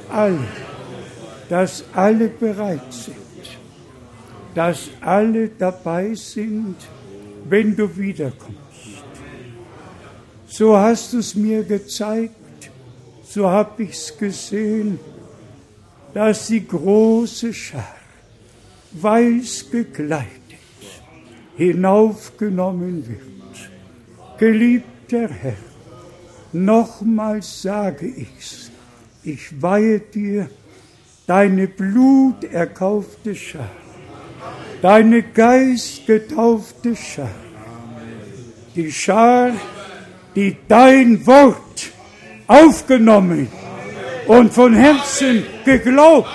alle bereit sind, dass alle dabei sind, wenn du wiederkommst. So hast du es mir gezeigt, so habe ich es gesehen, dass die große Schar, weiß gekleidet, hinaufgenommen wird. Geliebter Herr, nochmals sage ich's, ich weihe dir deine bluterkaufte Schar, deine geistgetaufte Schar, die Schar, die dein Wort aufgenommen und von Herzen geglaubt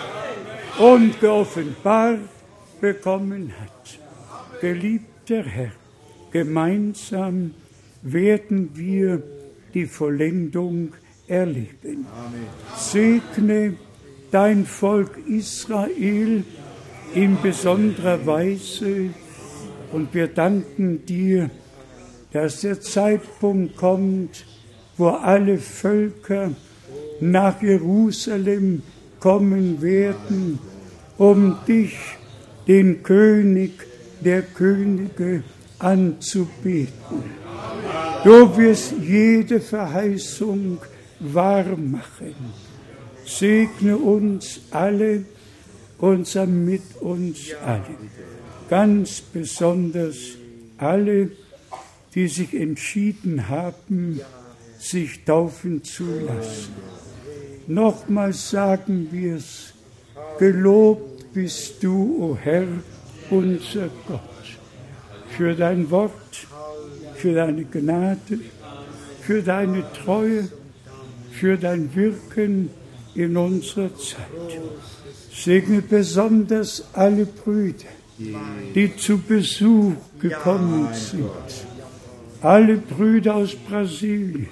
und geoffenbart bekommen hat. Geliebter Herr, gemeinsam werden wir die Vollendung erleben. Segne dein Volk Israel in besonderer Weise und wir danken dir, dass der Zeitpunkt kommt, wo alle Völker nach Jerusalem kommen werden, um dich, den König der Könige, anzubeten. Du wirst jede Verheißung wahr machen. Segne uns alle und sei mit uns allen. Ganz besonders alle, die sich entschieden haben, sich taufen zu lassen. Nochmals sagen wir es, gelobt bist du, o Herr, unser Gott, für dein Wort, für deine Gnade, für deine Treue, für dein Wirken in unserer Zeit. Segne besonders alle Brüder, die zu Besuch gekommen sind. Alle Brüder aus Brasilien,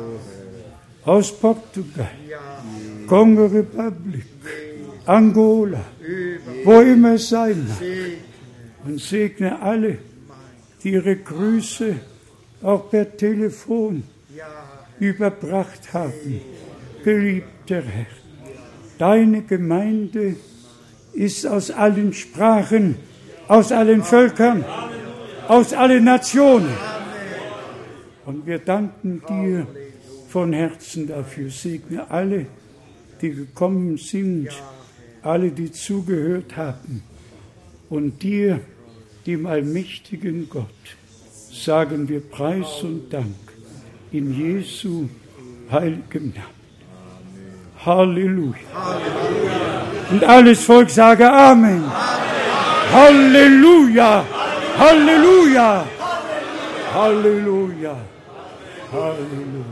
aus Portugal, Kongo-Republik, Angola, wo immer es sein mag. Und segne alle, die ihre Grüße auch per Telefon überbracht haben. Geliebter Herr, deine Gemeinde ist aus allen Sprachen, aus allen Völkern, aus allen Nationen. Und wir danken dir von Herzen dafür. Segne alle, die gekommen sind, alle, die zugehört haben. Und dir, dem allmächtigen Gott, sagen wir Preis und Dank in Jesu heiligem Namen. Halleluja. Halleluja. Und alles Volk sage Amen. Amen. Halleluja. Halleluja. Halleluja. Halleluja.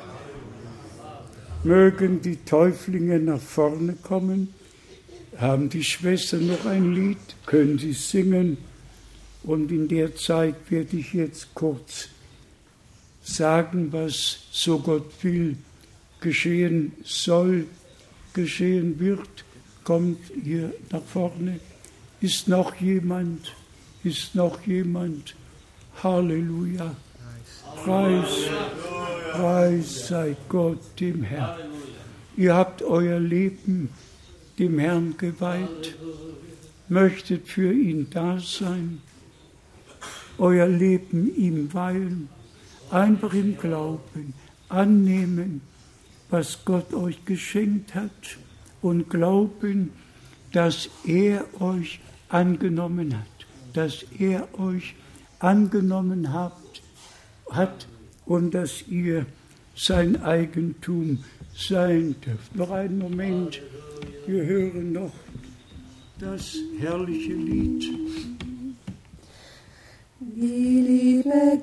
Mögen die Täuflinge nach vorne kommen. Haben die Schwestern noch ein Lied? Können sie singen? Und in der Zeit werde ich jetzt kurz sagen, was so Gott will, geschehen soll, geschehen wird. Kommt hier nach vorne. Ist noch jemand? Ist noch jemand? Halleluja. Preis sei Gott dem Herrn. Ihr habt euer Leben dem Herrn geweiht, möchtet für ihn da sein, euer Leben ihm weihen, einfach im Glauben annehmen, was Gott euch geschenkt hat und glauben, dass er euch angenommen hat, dass er euch angenommen hat und dass ihr sein Eigentum sein dürft. Noch einen Moment, wir hören noch das herrliche Lied. Die Liebe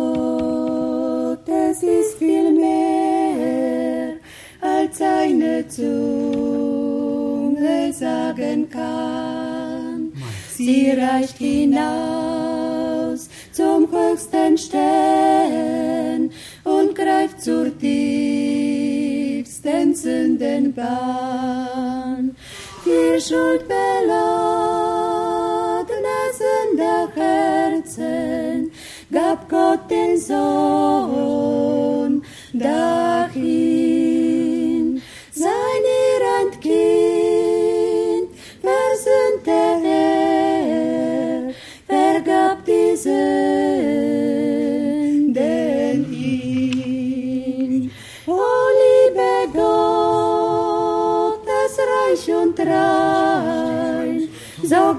Gottes ist viel mehr, als eine Zunge sagen kann. Sie reicht hinaus zum höchsten Stern und greift zur tiefsten Sündenbahn. Die schuldbeladene Sünderherzen gab Gott den Sohn dahin. Sein Kind versöhnt der Herr, vergab die Sünden ihm. O liebe Gott, das Reich und rein, so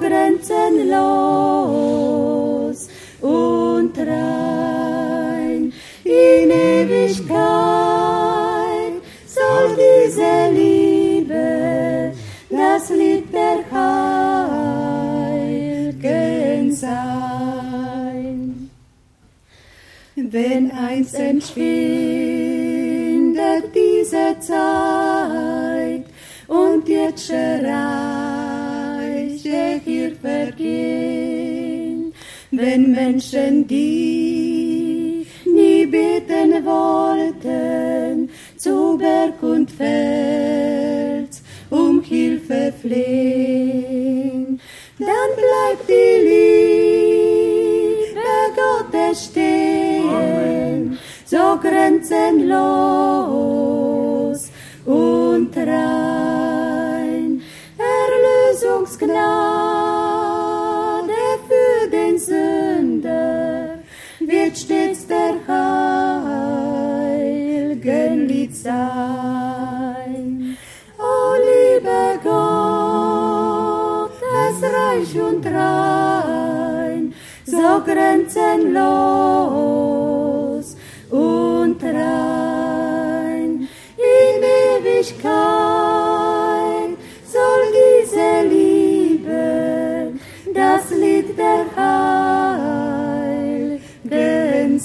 grenzenlos und rein. In Ewigkeit soll diese Liebe das Lied der Heiligen sein. Wenn einst entschwindet diese Zeit und irdische Reiche hier vergehen, wenn Menschen, die nie beten wollten, zu Berg und Fels um Hilfe flehen, dann bleibt die Liebe Gottes stehen, so grenzenlos und rein. Erlösungsgnade für den Sünder wird stets der heiligen Lied sein. O liebe Gott, das Reich und rein, so grenzenlos und rein. In Ewigkeit soll diese Liebe das Lied der Heiligen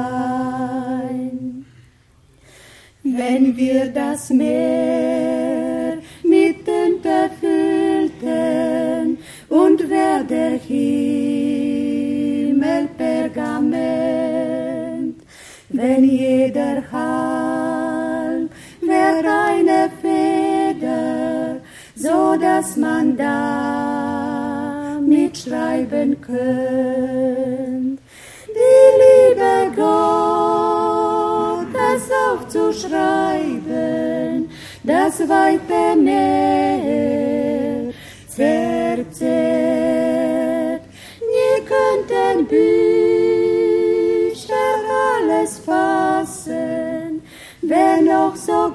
sein. Wenn wir das Meer mit den erfüllten und wär der Himmel Pergament, wenn jeder Halm wär eine Feder, so dass man da mitschreiben könnt. Die Liebe Gottes aufzuschreiben, das weite Meer verzehrt. Nie könnten Bücher alles fassen, wenn auch so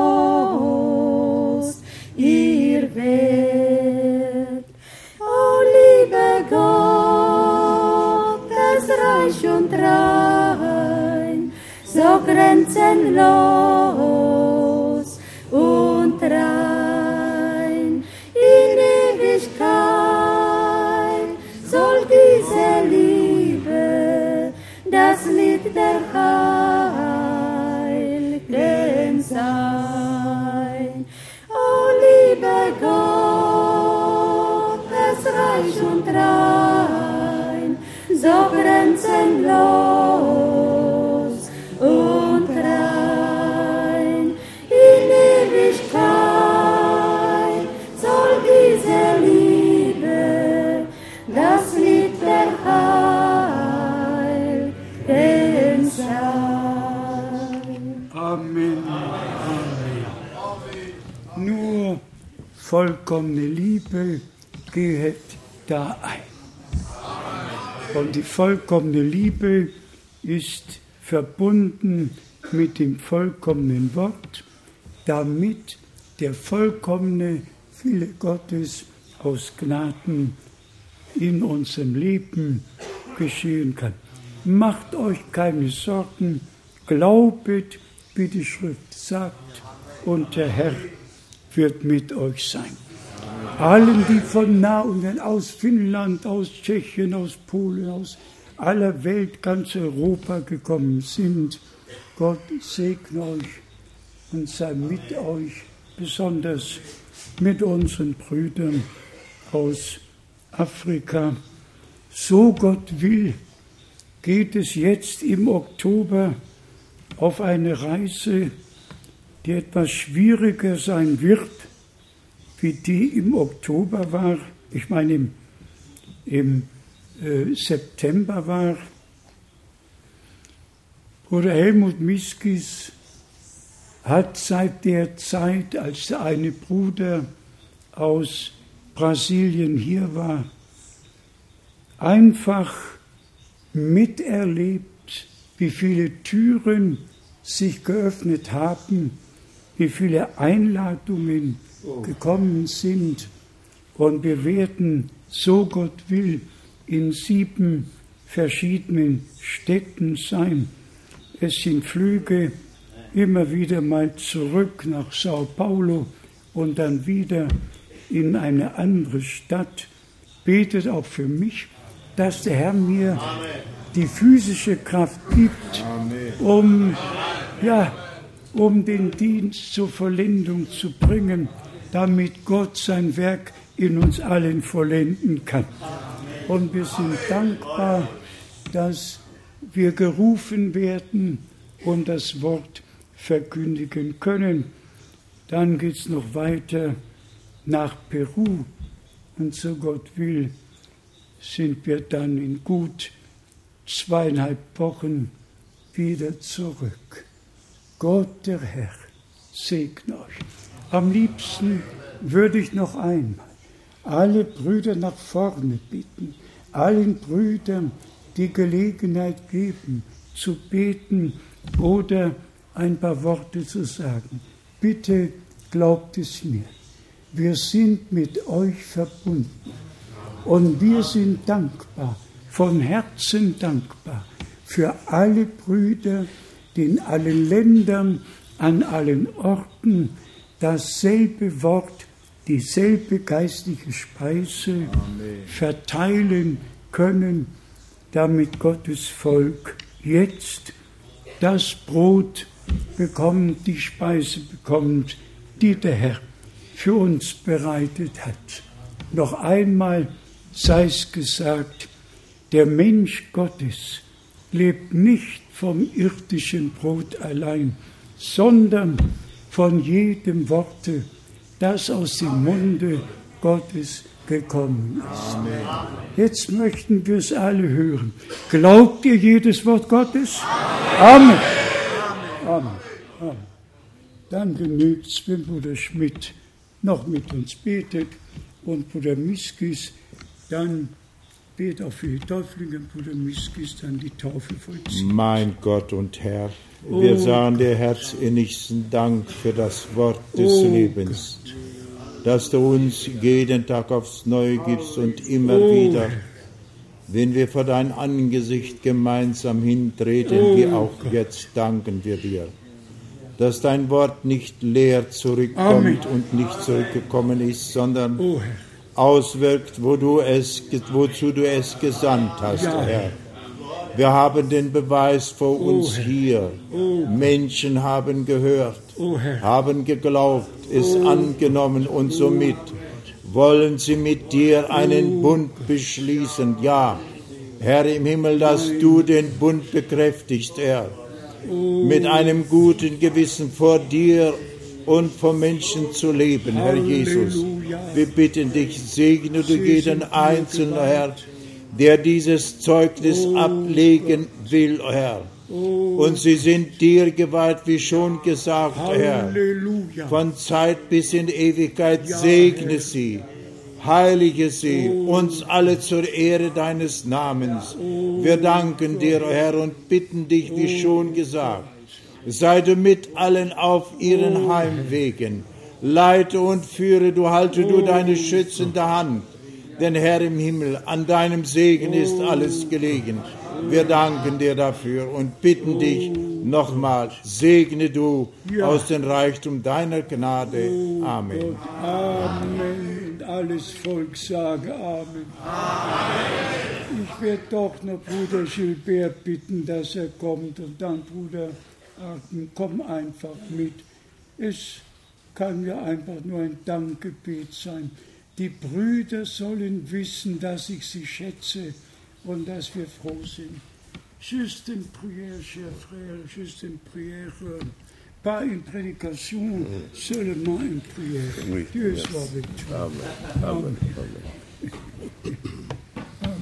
groß ihr Wert. O liebe Gott, das Reich und rein, so grenzenlos und rein. In Ewigkeit soll diese Liebe das Lied der Heiligen sein. O liebe Gott, das Reich und rein, so grenzenlos und rein. In Ewigkeit soll diese Liebe das Lied der Heiligen sein. Amen. Nur vollkommene Liebe gehet da ein. Und die vollkommene Liebe ist verbunden mit dem vollkommenen Wort, damit der vollkommene Wille Gottes aus Gnaden in unserem Leben geschehen kann. Macht euch keine Sorgen, glaubet, wie die Schrift sagt, und der Herr wird mit euch sein. Allen, die von nah und fern, aus Finnland, aus Tschechien, aus Polen, aus aller Welt, ganz Europa gekommen sind, Gott segne euch und sei mit euch, besonders mit unseren Brüdern aus Afrika. So Gott will, geht es jetzt im Oktober auf eine Reise, die etwas schwieriger sein wird, wie die im Oktober war. Ich meine, im September war. Bruder Helmut Miskis hat seit der Zeit, als der eine Bruder aus Brasilien hier war, einfach miterlebt, wie viele Türen sich geöffnet haben, wie viele Einladungen gekommen sind. Und wir werden, so Gott will, in 7 verschiedenen Städten sein. Es sind Flüge immer wieder mal zurück nach Sao Paulo und dann wieder in eine andere Stadt. Betet auch für mich, dass der Herr mir die physische Kraft gibt, um den Dienst zur Vollendung zu bringen, damit Gott sein Werk in uns allen vollenden kann. Und wir sind dankbar, dass wir gerufen werden und das Wort verkündigen können. Dann geht es noch weiter nach Peru und so Gott will, sind wir dann in gut 2,5 Wochen wieder zurück. Gott, der Herr, segne euch. Am liebsten würde ich noch einmal alle Brüder nach vorne bitten, allen Brüdern die Gelegenheit geben, zu beten oder ein paar Worte zu sagen. Bitte glaubt es mir, wir sind mit euch verbunden und wir sind dankbar, von Herzen dankbar für alle Brüder, die in allen Ländern, an allen Orten dasselbe Wort, dieselbe geistliche Speise verteilen können, damit Gottes Volk jetzt das Brot bekommt, die Speise bekommt, die der Herr für uns bereitet hat. Noch einmal sei es gesagt, der Mensch Gottes lebt nicht vom irdischen Brot allein, sondern von jedem Worte, das aus dem Munde Gottes gekommen ist. Amen. Jetzt möchten wir es alle hören. Glaubt ihr jedes Wort Gottes? Amen. Amen. Amen. Dann genügt es, wenn Bruder Schmidt noch mit uns betet und Bruder Miskis dann betet auch für die Täuflinge, Bruder Miskis dann die Taufe vollzieht. Mein Gott und Herr, wir sagen dir herzinnigsten Dank für das Wort des Lebens, das du uns jeden Tag aufs Neue gibst und immer wieder, wenn wir vor dein Angesicht gemeinsam hintreten, wie auch jetzt, danken wir dir, dass dein Wort nicht leer zurückkommt und nicht zurückgekommen ist, sondern auswirkt, wozu du es gesandt hast, Herr. Wir haben den Beweis vor uns hier. Menschen haben gehört, haben geglaubt, es angenommen und somit wollen sie mit dir einen Bund beschließen. Ja, Herr im Himmel, dass du den Bund bekräftigst, Herr, mit einem guten Gewissen vor dir und vor Menschen zu leben, Herr Jesus. Wir bitten dich, segne du jeden Einzelnen, Herr, der dieses Zeugnis ablegen will, Herr. Und sie sind dir geweiht, wie schon gesagt, Herr. Von Zeit bis in Ewigkeit segne sie, heilige sie, uns alle zur Ehre deines Namens. Wir danken dir, Herr, und bitten dich, wie schon gesagt, sei du mit allen auf ihren Heimwegen. Leite und führe, halte du deine schützende Hand. Denn Herr im Himmel, an deinem Segen ist alles gelegen. Wir danken dir dafür und bitten dich nochmal, segne du aus dem Reichtum deiner Gnade. Amen. Amen. Und alles Volk sage Amen. Amen. Ich werde doch noch Bruder Gilbert bitten, dass er kommt und dann Bruder Arten, komm einfach mit. Es kann ja einfach nur ein Dankgebet sein. Die Brüder sollen wissen, dass ich sie schätze und dass wir froh sind. Juste une prière, chers frères, juste une prière, pas une prédication, seulement une prière. Dieu soit avec toi. Amen. Amen. Amen.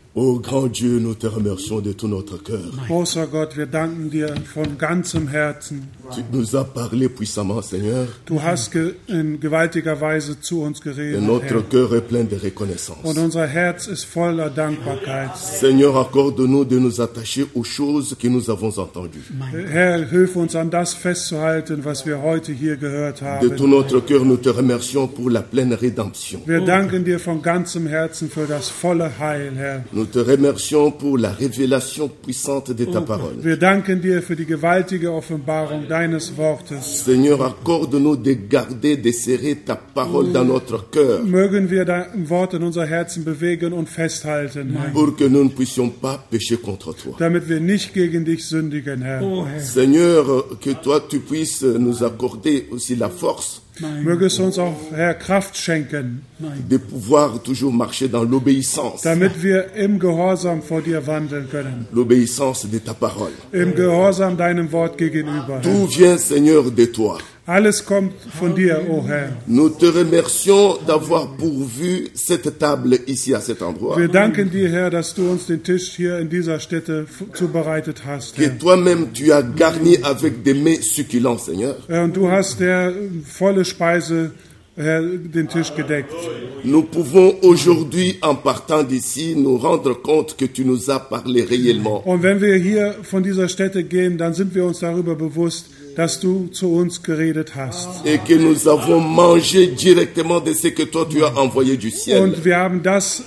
Ô grand Dieu, nous te remercions de tout notre cœur. Großer Gott, wir danken dir von ganzem Herzen. Tu nous as parlé puissamment, Seigneur. Du hast in gewaltiger Weise zu uns Et geredet, notre Herr. cœur est plein de reconnaissance. Und unser Herz ist voller Dankbarkeit. Seigneur, accorde-nous de nous attacher aux choses que nous avons entendues. Herr, hilf uns an das festzuhalten, was wir heute hier gehört De tout haben. notre cœur, nous te remercions pour la pleine rédemption. Wir danken dir von ganzem Herzen für das volle Heil, Herr. Nous te remercions pour la révélation puissante de ta parole. Wir danken dir für die gewaltige Offenbarung deines Wortes. Seigneur, accorde-nous de garder, de serrer ta parole dans notre cœur Mögen wir dein Wort in unser Herzen bewegen und festhalten, Herr, pour que nous ne puissions pas pécher contre toi. damit wir nicht gegen dich sündigen, Herr. Seigneur, que toi tu puisses nous accorder aussi la force Möge es uns auch, Herr, Kraft schenken, de pouvoir toujours marcher dans l'obéissance, damit wir im Gehorsam vor dir wandeln können. l'obéissance de ta parole. Im Gehorsam deinem Wort gegenüber, Herr. Tout vient, Seigneur, de toi. Alles kommt von dir, o Herr. Nous te remercions d'avoir pourvu cette table ici à cet endroit. Wir danken dir, Herr, dass du uns den Tisch hier in dieser Stätte zubereitet hast, Que Herr. toi-même tu as garni avec des mets succulents, Seigneur. Und du hast, Herr, volle Speise, Herr, den Tisch gedeckt. Nous pouvons aujourd'hui, en partant d'ici, nous rendre compte que tu nous as parlé réellement. Und wenn wir hier von dieser Stätte gehen, dann sind wir uns darüber bewusst, dass du zu uns geredet hast. Et que nous avons mangé directement de ce que toi tu as envoyé du ciel. Und wir haben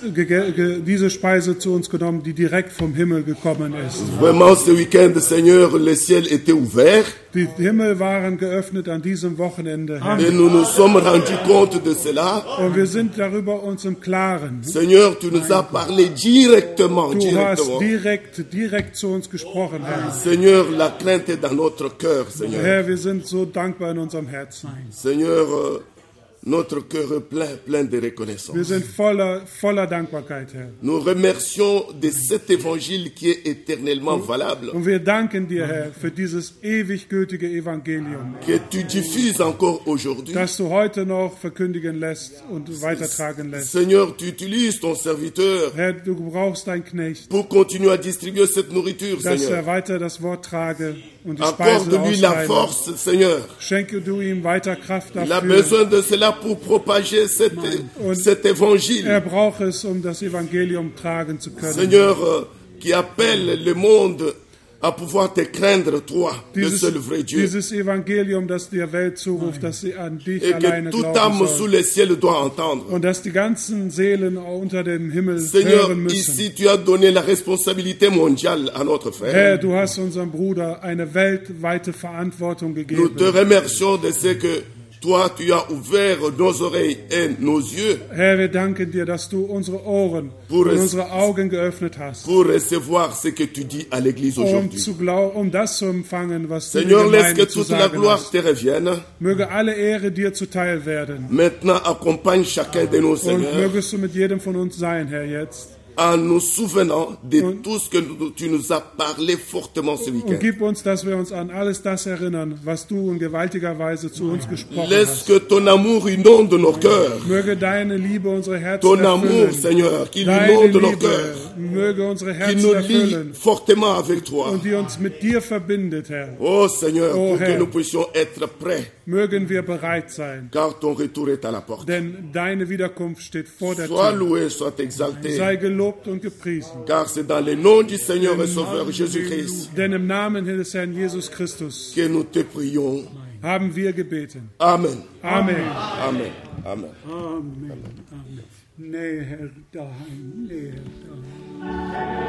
diese Speise zu uns genommen, die direkt vom Himmel gekommen ist. Vraiment, ce week-end, Seigneur, le ciel était ouvert. Die Himmel waren geöffnet an diesem Wochenende, Herr. Et nous nous sommes rendus compte de cela. Und wir sind darüber uns im Klaren. Seigneur, tu nous as parlé directement, Du hast directement. direkt zu uns gesprochen, Herr. Seigneur, la crainte est dans notre cœur, Seigneur. Herr, wir sind so dankbar in unserem Herzen. Seigneur, notre cœur est plein de reconnaissance. Wir sind voller Dankbarkeit, Herr. Nous remercions de cet évangile qui est éternellement valable. Und wir danken dir, Herr, für dieses ewig gültige Evangelium, Que tu diffuses encore aujourd'hui. das du heute noch verkündigen lässt und weitertragen lässt. Seigneur, tu utilises ton serviteur Herr, du brauchst deinen Knecht, pour continuer à distribuer cette nourriture, dass Seigneur. er weiter das Wort trage und die Speise Accorde-lui la austeile. force, Seigneur. Schenke du ihm weiter Kraft Il a dafür. besoin de cela pour propager cet évangile. Er braucht es, um das Evangelium tragen zu können. Seigneur, qui appelle le monde à pouvoir te craindre, toi, le seul vrai Dieu. Dieses Evangelium, das der Welt zuruft, dass sie an dich Et alleine que toute glauben âme sous soll. le ciel doit entendre. Und dass die ganzen Seelen unter dem Himmel Seigneur, hören müssen. ici tu as donné la responsabilité mondiale à notre Herr, frère. du hast unserem Bruder eine weltweite Verantwortung Nous gegeben. te remercions de ce que toi, tu as ouvert nos oreilles et nos yeux Herr, wir danken dir, dass du unsere Ohren und unsere Augen geöffnet hast, pour recevoir ce que tu dis à l'Église aujourd'hui. um das zu empfangen, was du Seigneur, der laisse que Gemeinde zu toute la sagen gloire hast. te revienne. Möge alle Ehre dir zuteil werden. Maintenant, accompagne chacun de nous, Und Seigneur, mögest du mit jedem von uns sein, Herr, jetzt. en nous souvenant de tout ce que tu nous as parlé fortement ce Und week-end. gib uns, dass wir uns an alles das erinnern, was du in gewaltiger Weise zu uns gesprochen Laisse hast. que ton amour inonde nos cœurs. Möge deine Liebe unsere Herzen Ton amour, erfüllen. Seigneur, qui Deine inonde nos Liebe cœurs, möge unsere qui Herzen nous lie erfüllen fortement avec toi. und die uns mit dir verbindet, Herr. Oh Seigneur, Oh, pour que Herr. nous puissions être prêts, Mögen wir bereit sein, car ton retour est à la porte. denn deine Wiederkunft steht vor der Sois Tür. loué, sois exalté, Sei gelobt und gepriesen. car c'est dans le nom du Seigneur et Sauveur Jésus-Christ Denn im Namen des Herrn Jesus Christus que nous te prions. haben wir gebeten. Amen. Amen. Amen. Amen. Amen. Näher daheim, näher daheim.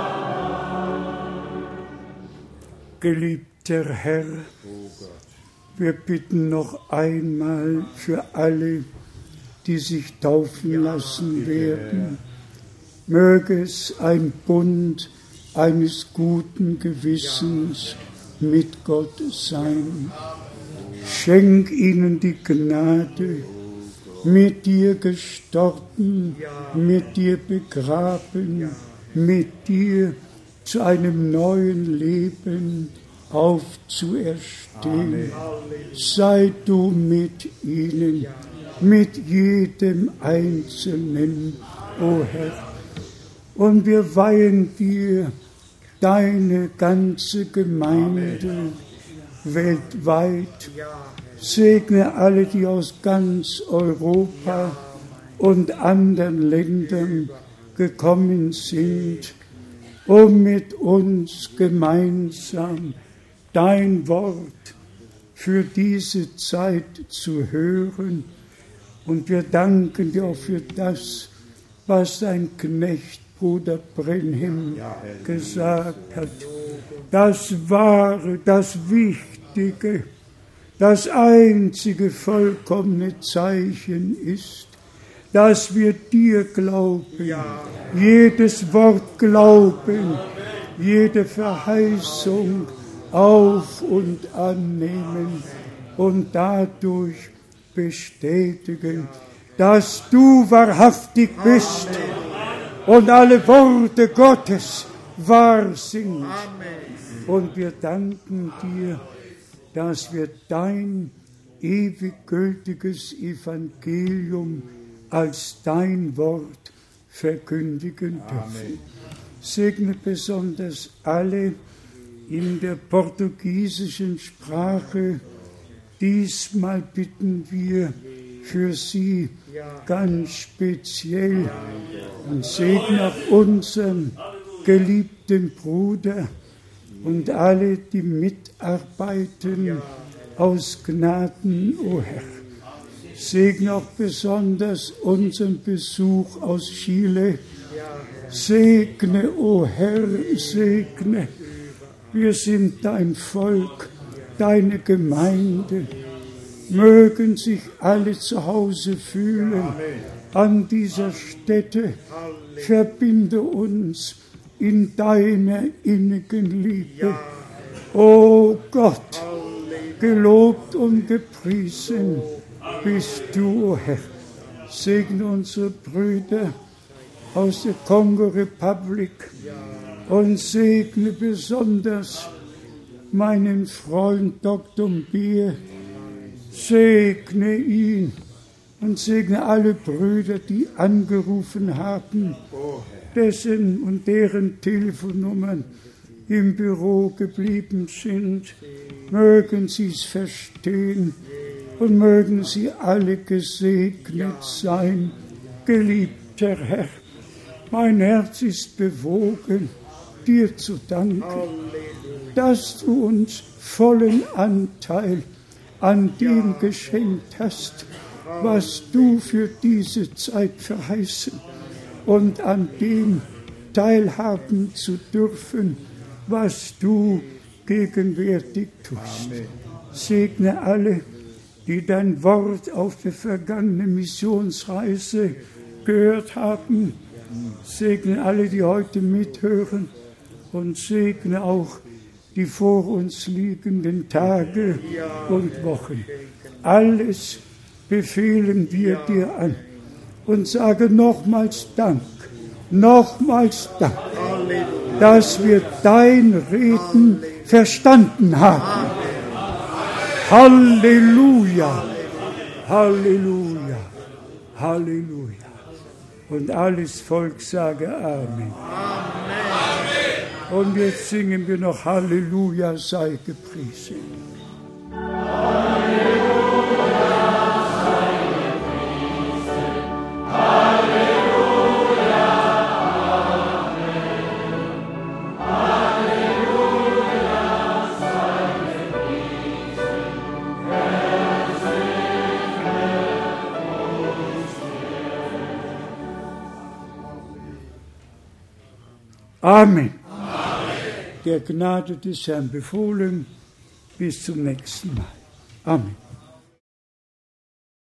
Geliebter Herr, Wir bitten noch einmal für alle, die sich taufen lassen werden. Möge es ein Bund eines guten Gewissens mit Gott sein. Schenk ihnen die Gnade, mit dir gestorben, mit dir begraben, mit dir zu einem neuen Leben aufzuerstehen. Sei du mit ihnen, mit jedem Einzelnen, o Herr. Und wir weihen dir deine ganze Gemeinde weltweit. Segne alle, die aus ganz Europa und anderen Ländern gekommen sind, um mit uns gemeinsam dein Wort für diese Zeit zu hören. Und wir danken dir auch für das, was dein Knecht Bruder Brenhem gesagt hat. Das Wahre, das Wichtige, das einzige vollkommene Zeichen ist, dass wir dir glauben, jedes Wort glauben, jede Verheißung auf und annehmen und dadurch bestätigen, dass du wahrhaftig bist und alle Worte Gottes wahr sind. Und wir danken dir, dass wir dein ewig gültiges Evangelium als dein Wort verkündigen dürfen. Segne besonders alle in der portugiesischen Sprache. Diesmal bitten wir für sie ganz speziell und segne auch unseren geliebten Bruder und alle, die mitarbeiten aus Gnaden, o Herr. Segne auch besonders unseren Besuch aus Chile. Segne, o Herr, segne. Wir sind dein Volk, deine Gemeinde. Mögen sich alle zu Hause fühlen an dieser Stätte. Verbinde uns in deiner innigen Liebe. O Gott, gelobt und gepriesen bist du, o Herr. Segne unsere Brüder aus der Kongo-Republik und segne besonders meinen Freund Dr. Bier. Segne ihn und segne alle Brüder, die angerufen haben, dessen und deren Telefonnummern im Büro geblieben sind. Mögen sie es verstehen und mögen sie alle gesegnet sein. Geliebter Herr, mein Herz ist bewogen, dir zu danken, dass du uns vollen Anteil an dem geschenkt hast, was du für diese Zeit verheißen und an dem teilhaben zu dürfen, was du gegenwärtig tust. Segne alle, die dein Wort auf der vergangenen Missionsreise gehört haben. Segne alle, die heute mithören und segne auch die vor uns liegenden Tage und Wochen. Alles befehlen wir dir an und sagen nochmals Dank, dass wir dein Reden verstanden haben. Halleluja, Halleluja, Halleluja. Und alles Volk sage Amen. Und jetzt singen wir noch Halleluja, sei gepriesen. Amen. Der Gnade des Herrn befohlen. Bis zum nächsten Mal. Amen.